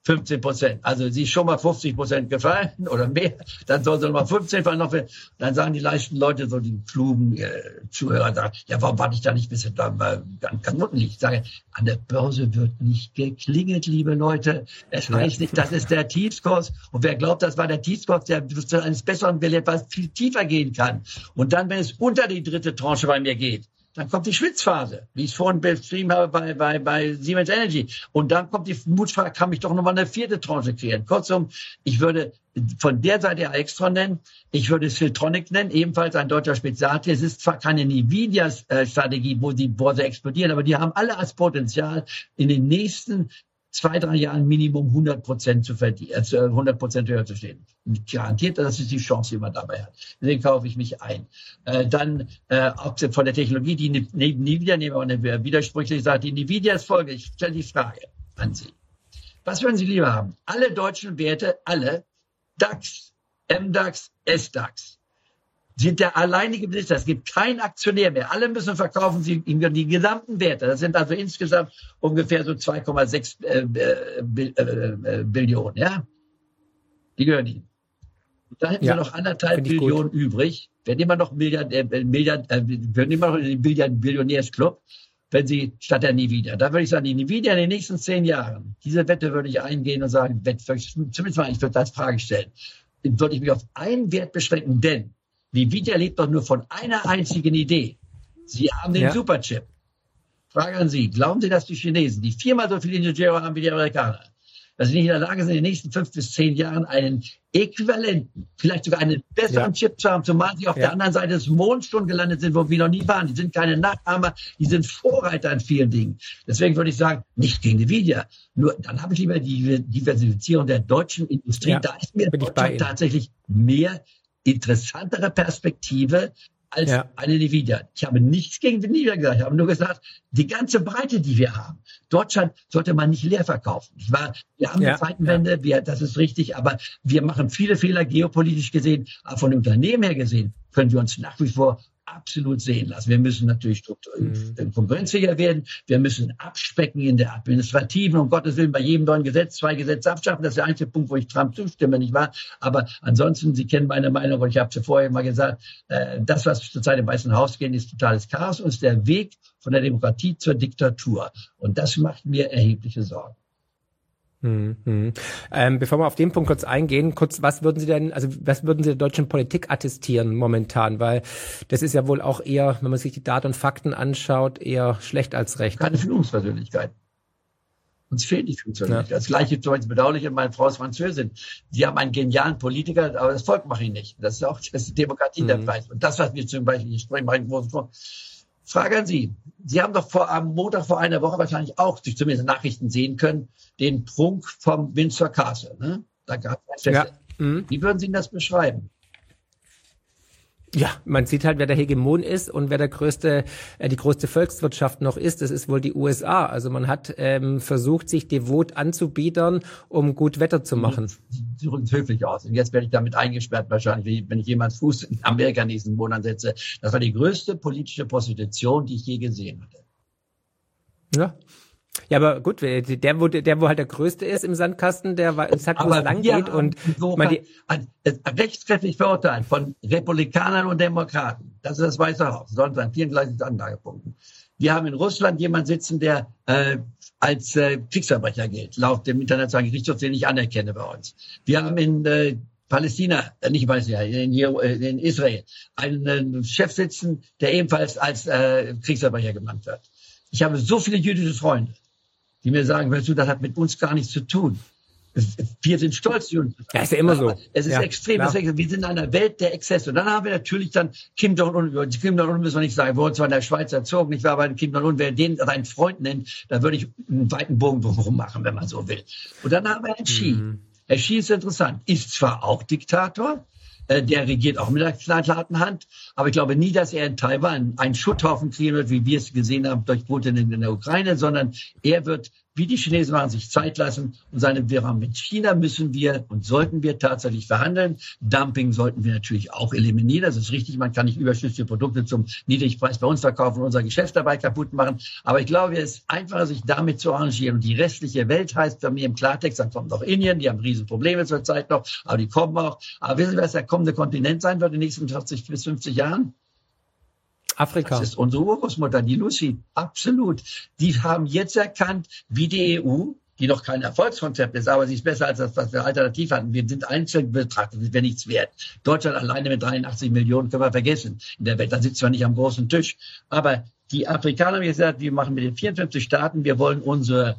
fünfzehn Prozent. Also sie ist schon mal fünfzig Prozent gefallen oder mehr, dann soll sie noch mal fünfzehn fallen. Noch, dann sagen die meisten Leute, so die klugen äh, Zuhörer, sagen, ja, warum warte ich da nicht bis dann ganz ganz liegt? Ich sage, an der Börse wird nicht geklingelt, liebe Leute. Es heißt nicht, das ist der Tiefskurs. Und wer glaubt, das war der Tiefskurs, der wird zu eines Besseren belehrt, was viel tiefer gehen kann. Und dann, wenn es unter die dritte Tranche bei mir geht, dann kommt die Schwitzphase, wie ich es vorhin beschrieben habe bei, bei, bei Siemens Energy. Und dann kommt die Mutfrage, kann ich doch nochmal eine vierte Tranche kreieren. Kurzum, ich würde von der Seite her Extron nennen. Ich würde Siltronic nennen, ebenfalls ein deutscher Spezialtier. Es ist zwar keine Nvidia-Strategie, wo die Börse explodieren, aber die haben alle das Potenzial, in den nächsten zwei, drei Jahren Minimum hundert Prozent zu verdienen, also hundert Prozent höher zu stehen. Garantiert, das ist die Chance, die man dabei hat. Deswegen kaufe ich mich ein. Äh, dann, äh, auch von der Technologie, die neben Nvidia, nehmen wir eine widersprüchliche Sache, die Nvidia ist Folge. Ich stelle die Frage an Sie. Was würden Sie lieber haben? Alle deutschen Werte, alle, DAX, MDAX, SDAX, sind der alleinige Besitzer. Es gibt keinen Aktionär mehr. Alle müssen verkaufen sie die gesamten Werte. Das sind also insgesamt ungefähr so zwei Komma sechs äh, äh, äh, Billionen. Ja, die gehören ihnen. Da hätten ja, wir noch anderthalb Billionen übrig. Werden immer noch Milliard, äh, Milliard, äh, werden immer noch in den Billiard, Billionärsclub, wenn sie statt der Nvidia. Da würde ich sagen, die Nvidia in den nächsten zehn Jahren, diese Wette würde ich eingehen und sagen, zumindest mal, ich würde das Frage stellen, würde ich mich auf einen Wert beschränken, denn Nvidia lebt doch nur von einer einzigen Idee. Sie haben den ja. Superchip. Frage an Sie, glauben Sie, dass die Chinesen, die viermal so viele Ingenieure haben wie die Amerikaner, dass sie nicht in der Lage sind, in den nächsten fünf bis zehn Jahren einen äquivalenten, vielleicht sogar einen besseren ja. Chip zu haben, zumal sie auf ja. der anderen Seite des Monds schon gelandet sind, wo wir noch nie waren. Die sind keine Nachahmer, die sind Vorreiter in vielen Dingen. Deswegen würde ich sagen, nicht gegen Nvidia. Nur dann habe ich lieber die Diversifizierung der deutschen Industrie. Ja. Da ist mir tatsächlich mehr interessantere Perspektive als ja. eine Nvidia. Ich habe nichts gegen Nvidia gesagt. Ich habe nur gesagt, die ganze Breite, die wir haben. Deutschland sollte man nicht leer verkaufen. Ich war, wir haben ja. eine Zeitenwende, wir, das ist richtig, aber wir machen viele Fehler geopolitisch gesehen. Aber von dem Unternehmen her gesehen können wir uns nach wie vor absolut sehen lassen. Wir müssen natürlich mhm. konkurrenzfähiger werden. Wir müssen abspecken in der administrativen, um Gottes Willen bei jedem neuen Gesetz zwei Gesetze abschaffen. Das ist der einzige Punkt, wo ich Trump zustimme, nicht wahr? Aber ansonsten, Sie kennen meine Meinung und ich habe es vorher mal gesagt, äh, das, was zurzeit im Weißen Haus geht, ist totales Chaos und ist der Weg von der Demokratie zur Diktatur. Und das macht mir erhebliche Sorgen. Mhm. Ähm, bevor wir auf den Punkt kurz eingehen, kurz, was würden Sie denn, also was würden Sie der deutschen Politik attestieren momentan? Weil das ist ja wohl auch eher, wenn man sich die Daten und Fakten anschaut, eher schlecht als recht. Keine Führungspersönlichkeit. Uns fehlt die Führungspersönlichkeit. Ja. Das Gleiche zum Beispiel bedauerlich, meine Frau ist Französin. Sie haben einen genialen Politiker, aber das Volk macht ihn nicht. Das ist auch das ist Demokratie mhm. der Preis. Und das, was wir zum Beispiel, ich spreche mal einen großen Punkt. Frage an Sie. Sie haben doch vor, am Montag vor einer Woche wahrscheinlich auch, sich zumindest Nachrichten sehen können, den Prunk vom Windsor Castle. Ne? Da gab es ja. mhm. Wie würden Sie das beschreiben? Ja, man sieht halt, wer der Hegemon ist und wer der größte, äh, die größte Volkswirtschaft noch ist. Das ist wohl die U S A. Also man hat ähm, versucht, sich devot anzubiedern, um gut Wetter zu machen. Sie drücken höflich aus. Und jetzt werde ich damit eingesperrt wahrscheinlich, wenn ich jemals Fuß in Amerika nächsten Monat setze. Das war die größte politische Prostitution, die ich je gesehen hatte. Ja. Ja, aber gut, der, wo, der, wo halt der Größte ist im Sandkasten, der sagt, wo es lang geht und man die rechtskräftig verurteilt von Republikanern und Demokraten. Das ist das Weiße Haus. Sonst an vierunddreißig Anlagepunkten. Wir haben in Russland jemanden sitzen, der äh, als äh, Kriegsverbrecher gilt, laut dem Internationalen Gerichtshof, den ich anerkenne bei uns. Wir haben in äh, Palästina, äh, nicht Palästina, in, in Israel, einen äh, Chef sitzen, der ebenfalls als äh, Kriegsverbrecher genannt wird. Ich habe so viele jüdische Freunde, die mir sagen, weißt du, das hat mit uns gar nichts zu tun. Wir sind stolz, Juden. Ja, ist ja immer so. Es ist ja, extrem. Klar. Wir sind in einer Welt der Exzesse. Und dann haben wir natürlich dann Kim Jong-un. Kim Jong-un müssen wir nicht sagen. Wir wurden zwar in der Schweiz erzogen, nicht wahr? Aber Kim Jong-un, wer den seinen Freund nennt, da würde ich einen weiten Bogen drumherum machen, wenn man so will. Und dann haben wir Herrn Xi. Mhm. Herr Xi ist interessant. Ist zwar auch Diktator, der regiert auch mit der knallharten Hand. Aber ich glaube nie, dass er in Taiwan einen Schutthaufen kriegen wird, wie wir es gesehen haben durch Putin in der Ukraine, sondern er wird wie die Chinesen machen, sich Zeit lassen und seine wir haben mit China müssen wir und sollten wir tatsächlich verhandeln. Dumping sollten wir natürlich auch eliminieren. Das ist richtig. Man kann nicht überschüssige Produkte zum Niedrigpreis bei uns verkaufen und unser Geschäft dabei kaputt machen. Aber ich glaube, es ist einfacher, sich damit zu arrangieren. Und die restliche Welt heißt bei mir im Klartext, dann kommt noch Indien, die haben Riesenprobleme zurzeit noch, aber die kommen auch. Aber wissen Sie, was der kommende Kontinent sein wird in den nächsten vierzig bis fünfzig Jahren? Afrika. Das ist unsere Urgroßmutter, die Lucy. Absolut. Die haben jetzt erkannt, wie die E U, die noch kein Erfolgskonzept ist, aber sie ist besser als das, was wir alternativ hatten. Wir sind einzeln betrachtet, das wäre nichts wert. Deutschland alleine mit dreiundachtzig Millionen können wir vergessen in der Welt. Da sitzen wir nicht am großen Tisch. Aber die Afrikaner haben gesagt, wir machen mit den vierundfünfzig Staaten, wir wollen unsere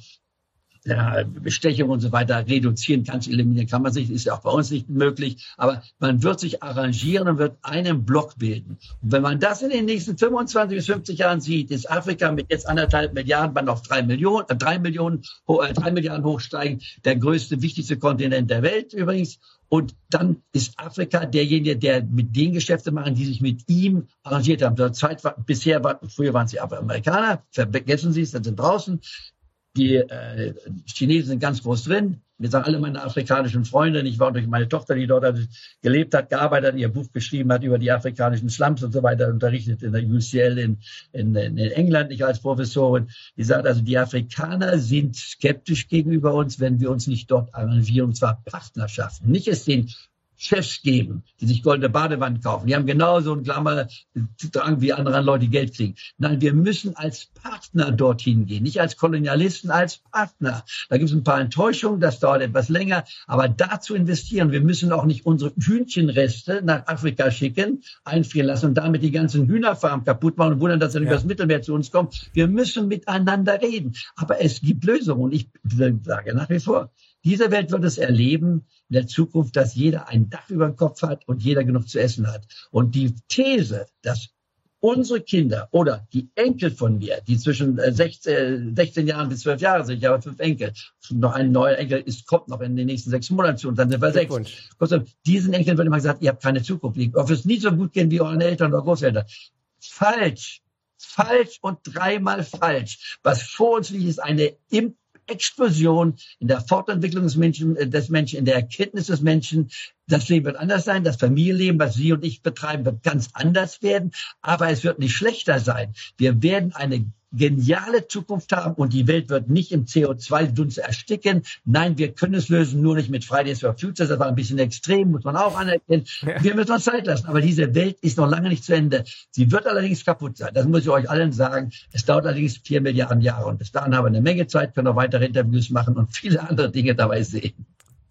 ja, Bestechung und so weiter reduzieren, ganz eliminieren kann man sich, ist ja auch bei uns nicht möglich, aber man wird sich arrangieren und wird einen Block bilden. Und wenn man das in den nächsten fünfundzwanzig bis fünfzig Jahren sieht, ist Afrika mit jetzt anderthalb Milliarden, man auf drei Millionen, äh, drei Millionen, äh, drei Milliarden hochsteigen, der größte, wichtigste Kontinent der Welt übrigens. Und dann ist Afrika derjenige, der mit den Geschäfte machen, die sich mit ihm arrangiert haben. Zur Zeit war, bisher war, früher waren sie aber Amerikaner, vergessen Sie es, dann sind draußen. Die äh, Chinesen sind ganz groß drin. Wir sagen alle meine afrikanischen Freunde. Ich war durch meine Tochter, die dort gelebt hat, gearbeitet, ihr Buch geschrieben hat über die afrikanischen Slums und so weiter, unterrichtet in der U C L in, in, in England, nicht als Professorin. Die sagt also, die Afrikaner sind skeptisch gegenüber uns, wenn wir uns nicht dort arrangieren, und zwar Partnerschaften. Nicht es den Chefs geben, die sich goldene Badewannen kaufen. Die haben genauso einen Klammerdrang wie andere Leute, die Geld kriegen. Nein, wir müssen als Partner dorthin gehen, nicht als Kolonialisten, als Partner. Da gibt es ein paar Enttäuschungen, das dauert etwas länger, aber dazu investieren. Wir müssen auch nicht unsere Hühnchenreste nach Afrika schicken, einfrieren lassen und damit die ganzen Hühnerfarmen kaputt machen und wundern, dass sie ja. übers Mittelmeer zu uns kommen. Wir müssen miteinander reden. Aber es gibt Lösungen und ich sage nach wie vor, diese Welt wird es erleben in der Zukunft, dass jeder ein Dach über dem Kopf hat und jeder genug zu essen hat. Und die These, dass unsere Kinder oder die Enkel von mir, die zwischen sechzehn, sechzehn Jahren bis zwölf Jahre sind, ich habe fünf Enkel, noch ein neuer Enkel ist, kommt noch in den nächsten sechs Monaten zu und dann sind wir sechs. Diesen Enkeln wird immer gesagt, ihr habt keine Zukunft. Ihr wird nie so gut gehen wie euren Eltern oder Großeltern. Falsch. Falsch und dreimal falsch. Was vor uns liegt, ist eine Imp Explosion in der Fortentwicklung des Menschen, des Menschen, in der Erkenntnis des Menschen. Das Leben wird anders sein. Das Familienleben, was Sie und ich betreiben, wird ganz anders werden. Aber es wird nicht schlechter sein. Wir werden eine geniale Zukunft haben und die Welt wird nicht im C O zwei Dunst ersticken. Nein, wir können es lösen, nur nicht mit Fridays for Future. Das war ein bisschen extrem, muss man auch anerkennen. Wir müssen uns Zeit lassen, aber diese Welt ist noch lange nicht zu Ende. Sie wird allerdings kaputt sein. Das muss ich euch allen sagen. Es dauert allerdings vier Milliarden Jahre und bis dahin haben wir eine Menge Zeit, können noch weitere Interviews machen und viele andere Dinge dabei sehen.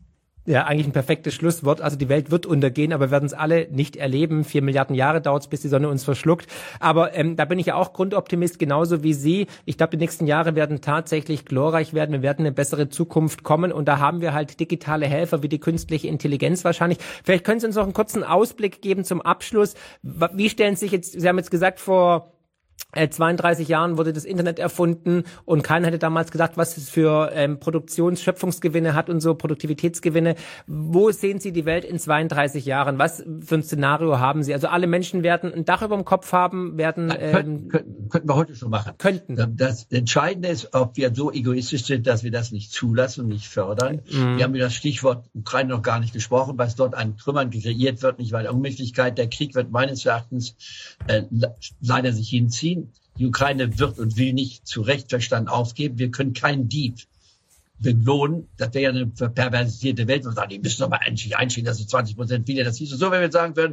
Ja, eigentlich ein perfektes Schlusswort. Also die Welt wird untergehen, aber wir werden es alle nicht erleben. Vier Milliarden Jahre dauert es, bis die Sonne uns verschluckt. Aber ähm, da bin ich ja auch Grundoptimist, genauso wie Sie. Ich glaube, die nächsten Jahre werden tatsächlich glorreich werden. Wir werden eine bessere Zukunft kommen. Und da haben wir halt digitale Helfer wie die künstliche Intelligenz wahrscheinlich. Vielleicht können Sie uns noch einen kurzen Ausblick geben zum Abschluss. Wie stellen Sie sich jetzt, Sie haben jetzt gesagt, vor zweiunddreißig Jahren wurde das Internet erfunden und keiner hätte damals gedacht, was es für ähm, Produktions-, Schöpfungsgewinne hat und so, Produktivitätsgewinne. Wo sehen Sie die Welt in zweiunddreißig Jahren? Was für ein Szenario haben Sie? Also alle Menschen werden ein Dach über dem Kopf haben, werden... Ähm, könnten, könnten, könnten wir heute schon machen. Könnten. Das Entscheidende ist, ob wir so egoistisch sind, dass wir das nicht zulassen und nicht fördern. Mhm. Wir haben über das Stichwort Ukraine noch gar nicht gesprochen, weil es dort an Trümmern kreiert wird, nicht weil der Unmöglichkeit. Der Krieg wird meines Erachtens äh, leider sich hinziehen. Die Ukraine wird und will nicht zu Recht Verstand aufgeben. Wir können keinen Dieb belohnen. Das wäre ja eine perversierte Welt. Und sagen, die müssen doch mal einstehen, dass es zwanzig Prozent wieder das hieß. So, wenn wir sagen würden,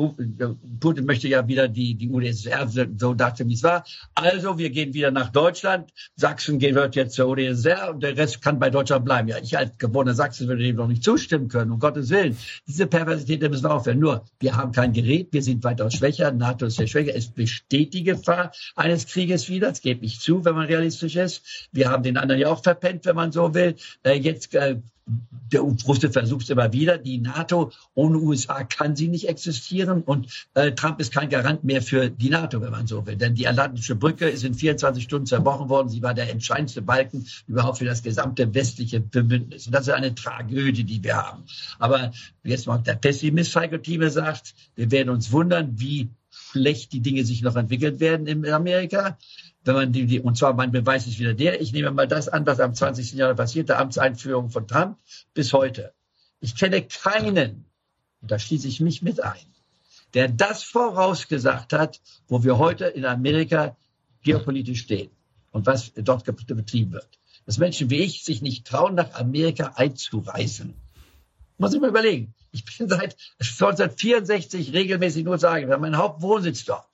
Putin möchte ja wieder die, die U d S S R, so dachte, wie es war. Also, wir gehen wieder nach Deutschland. Sachsen gehört jetzt zur U d S S R und der Rest kann bei Deutschland bleiben. Ja, ich als geborener Sachsen würde dem noch nicht zustimmen können, um Gottes Willen. Diese Perversität müssen wir aufhören. Nur, wir haben kein Gerät, wir sind weitaus schwächer, NATO ist sehr schwächer. Es besteht die Gefahr eines Krieges wieder. Das gebe ich zu, wenn man realistisch ist. Wir haben den anderen ja auch verpennt, wenn man so will. Äh, jetzt äh, der Russe versucht es immer wieder. Die NATO ohne U S A kann sie nicht existieren und äh, Trump ist kein Garant mehr für die NATO, wenn man so will. Denn die Atlantische Brücke ist in vierundzwanzig Stunden zerbrochen worden. Sie war der entscheidendste Balken überhaupt für das gesamte westliche Bündnis. Und das ist eine Tragödie, die wir haben. Aber jetzt mal der Pessimist Heiko Thieme sagt, wir werden uns wundern, wie schlecht die Dinge sich noch entwickelt werden in Amerika. wenn man die, die, und zwar mein Beweis ist wieder der, ich nehme mal das an, was am zwanzigsten Januar passiert, der Amtseinführung von Trump bis heute. Ich kenne keinen, und da schließe ich mich mit ein, der das vorausgesagt hat, wo wir heute in Amerika geopolitisch stehen und was dort betrieben wird. Dass Menschen wie ich sich nicht trauen, nach Amerika einzureisen. Muss ich mal überlegen. Ich bin seit neunzehnhundertvierundsechzig regelmäßig nur sagen, wir haben meinen Hauptwohnsitz dort.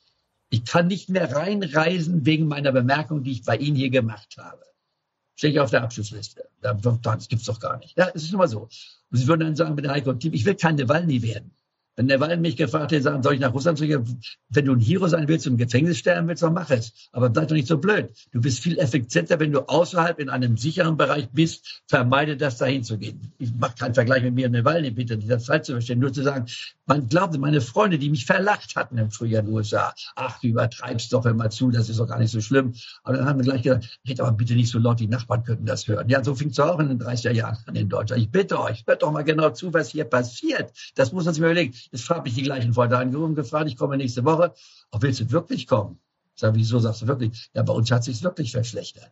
Ich kann nicht mehr reinreisen wegen meiner Bemerkung, die ich bei Ihnen hier gemacht habe. Stehe ich auf der Abschlussliste. Das gibt's doch gar nicht. Ja, es ist immer so. Und Sie würden dann sagen, mit der Heiko Thieme, ich will kein Nawalny werden. Wenn Nawalny mich gefragt hätte, sagen, soll ich nach Russland zurück? Wenn du ein Hero sein willst und im Gefängnis sterben willst, dann mach es. Aber bleib doch nicht so blöd. Du bist viel effizienter, wenn du außerhalb in einem sicheren Bereich bist. Vermeide das, dahin zu gehen. Ich mache keinen Vergleich mit mir und Nawalny, bitte, dieser Zeit zu verstehen. Nur zu sagen, man glaubte, meine Freunde, die mich verlacht hatten im Frühjahr in den U S A, ach, du übertreibst doch immer zu, das ist doch gar nicht so schlimm. Aber dann haben wir gleich gesagt, red aber bitte nicht so laut, die Nachbarn könnten das hören. Ja, so fing es auch in den dreißiger Jahren an in Deutschland. Ich bitte euch, hört doch mal genau zu, was hier passiert. Das muss man sich mal überlegen. Jetzt frage ich die gleichen Freunde angerufen, gefragt, ich komme nächste Woche. Auch willst du wirklich kommen? Ich sage, wieso sagst du wirklich? Ja, bei uns hat es sich wirklich verschlechtert.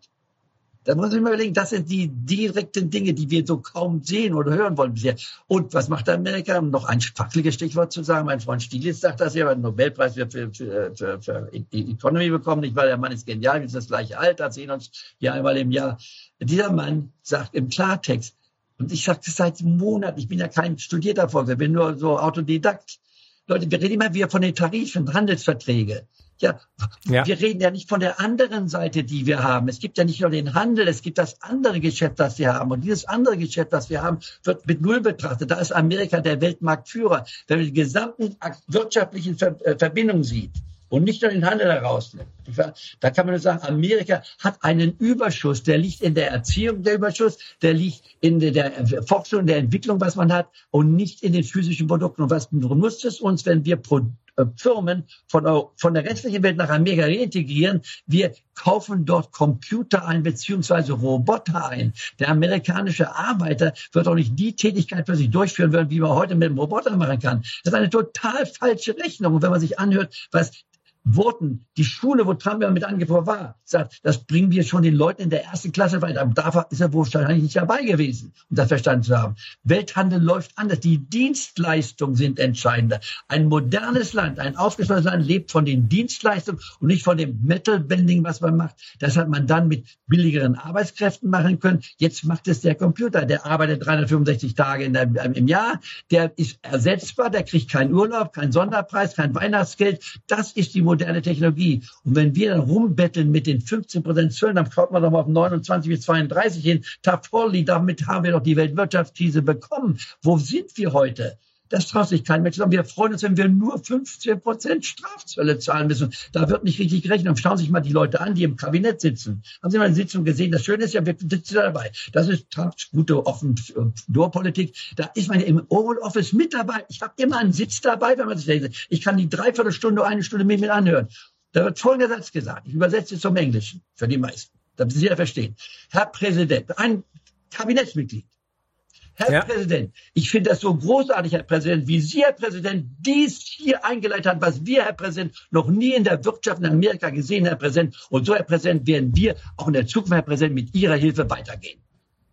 Da muss ich mal überlegen, das sind die direkten Dinge, die wir so kaum sehen oder hören wollen bisher. Und was macht Amerika? Um noch ein fackliges Stichwort zu sagen, mein Freund Stiglitz sagt das ja, weil er einen Nobelpreis für, für, für, für, für Economy bekommen, nicht weil der Mann ist genial, wir sind das gleiche Alter, sehen uns ja einmal im Jahr. Dieser Mann sagt im Klartext, und ich sage das seit Monaten, ich bin ja kein studierter Volkswirt, ich bin nur so Autodidakt. Leute, wir reden immer wieder von den Tarifen, Handelsverträge. Ja, ja, wir reden ja nicht von der anderen Seite, die wir haben. Es gibt ja nicht nur den Handel, es gibt das andere Geschäft, das wir haben. Und dieses andere Geschäft, das wir haben, wird mit Null betrachtet. Da ist Amerika der Weltmarktführer. Wenn man die gesamten wirtschaftlichen Verbindungen sieht und nicht nur den Handel herausnimmt, da kann man nur sagen, Amerika hat einen Überschuss. Der liegt in der Erziehung, der Überschuss, der liegt in der Forschung, der Entwicklung, was man hat, und nicht in den physischen Produkten. Und was nutzt es uns, wenn wir Pro Firmen von, von der restlichen Welt nach Amerika reintegrieren? Wir kaufen dort Computer ein, beziehungsweise Roboter ein. Der amerikanische Arbeiter wird auch nicht die Tätigkeit für sich durchführen würden, wie man heute mit dem Roboter machen kann. Das ist eine total falsche Rechnung. Und wenn man sich anhört, was Worten, die Schule, wo Trump mit angefangen war, sagt, das bringen wir schon den Leuten in der ersten Klasse weiter. Aber da ist er wahrscheinlich nicht dabei gewesen, um das verstanden zu haben. Welthandel läuft anders. Die Dienstleistungen sind entscheidender. Ein modernes Land, ein aufgeschlossenes Land lebt von den Dienstleistungen und nicht von dem Metal-Bending, was man macht. Das hat man dann mit billigeren Arbeitskräften machen können. Jetzt macht es der Computer. Der arbeitet dreihundertfünfundsechzig Tage in der, im Jahr. Der ist ersetzbar. Der kriegt keinen Urlaub, keinen Sonderpreis, kein Weihnachtsgeld. Das ist die moderne Technologie. Und wenn wir dann rumbetteln mit den fünfzehn Prozent Zöllen, dann schaut man doch mal auf neunundzwanzig bis zweiunddreißig hin. Tafoli, damit haben wir doch die Weltwirtschaftskrise bekommen. Wo sind wir heute? Das traut sich kein Mensch. Wir freuen uns, wenn wir nur fünfzehn Prozent Strafzölle zahlen müssen. Da wird nicht richtig gerechnet. Und schauen Sie sich mal die Leute an, die im Kabinett sitzen. Haben Sie mal eine Sitzung gesehen? Das Schöne ist ja, wir sitzen da dabei. Das ist Trumps gute Offen-Door-Politik. Da ist man ja im Oval Office mit dabei. Ich habe immer einen Sitz dabei, wenn man sich denkt. Ich kann die Dreiviertelstunde, eine Stunde mit mir anhören. Da wird folgender Satz gesagt. Ich übersetze es zum Englischen für die meisten, damit Sie jeder verstehen. Herr Präsident, ein Kabinettsmitglied. Herr ja. Präsident, ich finde das so großartig, Herr Präsident, wie Sie, Herr Präsident, dies hier eingeleitet haben, was wir, Herr Präsident, noch nie in der Wirtschaft in Amerika gesehen, Herr Präsident. Und so, Herr Präsident, werden wir auch in der Zukunft, Herr Präsident, mit Ihrer Hilfe weitergehen.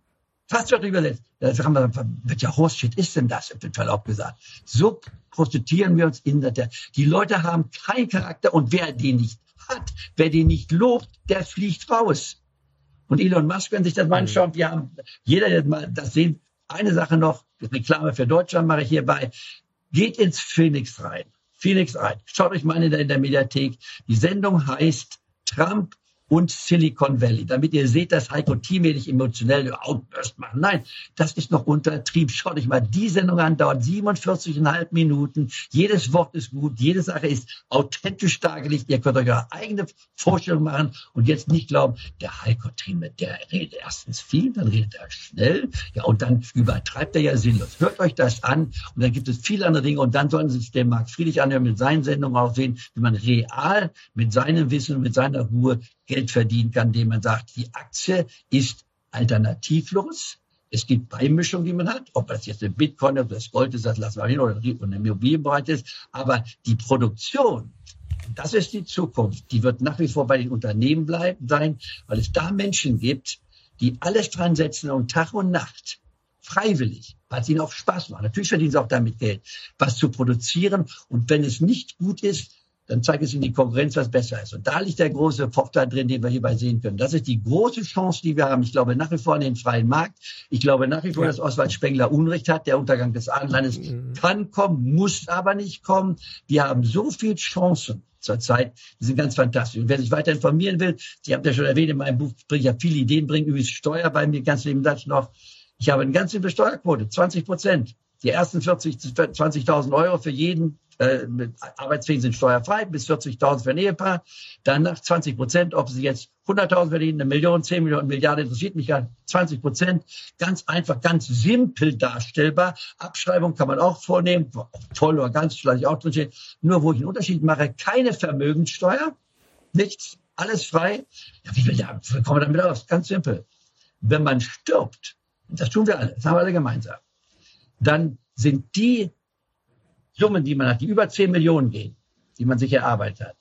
Fast wird übersetzt. Das wird ja Horst, ist denn das, wird Verlaub gesagt. So prostituieren wir uns in der, die Leute haben keinen Charakter, und wer den nicht hat, wer den nicht lobt, der fliegt raus. Und Elon Musk, wenn sich das mal anschaut, wir haben, jeder, der mal das sehen, eine Sache noch, Reklame für Deutschland mache ich hierbei. Geht ins Phoenix rein. Phoenix rein. Schaut euch mal in der, in der Mediathek. Die Sendung heißt Trump und Silicon Valley, damit ihr seht, dass Heiko Thieme nicht emotionell Outburst machen. Nein, das ist noch untertrieben. Schaut euch mal die Sendung an, dauert siebenundvierzig Komma fünf Minuten. Jedes Wort ist gut, jede Sache ist authentisch dargelegt. Ihr könnt euch eure eigene Vorstellung machen und jetzt nicht glauben, der Heiko Thieme, der redet erstens viel, dann redet er schnell, ja, und dann übertreibt er ja sinnlos. Hört euch das an, und dann gibt es viele andere Dinge, und dann sollen Sie sich den Marc Friedrich anhören, mit seinen Sendungen auch sehen, wie man real mit seinem Wissen und mit seiner Ruhe Geld verdienen kann, indem man sagt, die Aktie ist alternativlos. Es gibt Beimischungen, die man hat, ob das jetzt ein Bitcoin oder das Gold ist, das lassen wir hin, oder im Immobilienbereich ist. Aber die Produktion Das ist die Zukunft. Die wird nach wie vor bei den Unternehmen bleiben sein, weil es da Menschen gibt, die alles dran setzen und Tag und Nacht freiwillig, weil es ihnen auch Spaß macht. Natürlich verdienen sie auch damit Geld, was zu produzieren. Und wenn es nicht gut ist, dann zeigt es ihnen die Konkurrenz, was besser ist. Und da liegt der große Vorteil drin, den wir hierbei sehen können. Das ist die große Chance, die wir haben. Ich glaube nach wie vor an den freien Markt. Ich glaube nach wie vor, ja. dass Oswald Spengler Unrecht hat. Der Untergang des Adlerlandes mhm. kann kommen, muss aber nicht kommen. Wir haben so viele Chancen zurzeit, die sind ganz fantastisch. Und wer sich weiter informieren will, Sie haben ja schon erwähnt, in meinem Buch bringe ich ja viele Ideen, bringen übrigens Steuer bei mir, ganz neben das noch. Ich habe eine ganz simple Steuerquote, zwanzig Prozent. Die ersten vierzig, zwanzigtausend Euro für jeden äh, Arbeitsfähigen sind steuerfrei, bis vierzigtausend für ein Ehepaar. Danach zwanzig Prozent, ob Sie jetzt hunderttausend verdienen, eine Million, zehn Millionen, eine Milliarde, interessiert mich ja, zwanzig Prozent. Ganz einfach, ganz simpel darstellbar. Abschreibung kann man auch vornehmen, voll oder ganz, vielleicht auch drinstehen. Nur wo ich einen Unterschied mache, keine Vermögenssteuer, nichts, alles frei. Ja, wie, ja, wie kommen wir damit aus? Ganz simpel. Wenn man stirbt, das tun wir alle, das haben wir alle gemeinsam, dann sind die Summen, die man hat, die über zehn Millionen gehen, die man sich erarbeitet hat,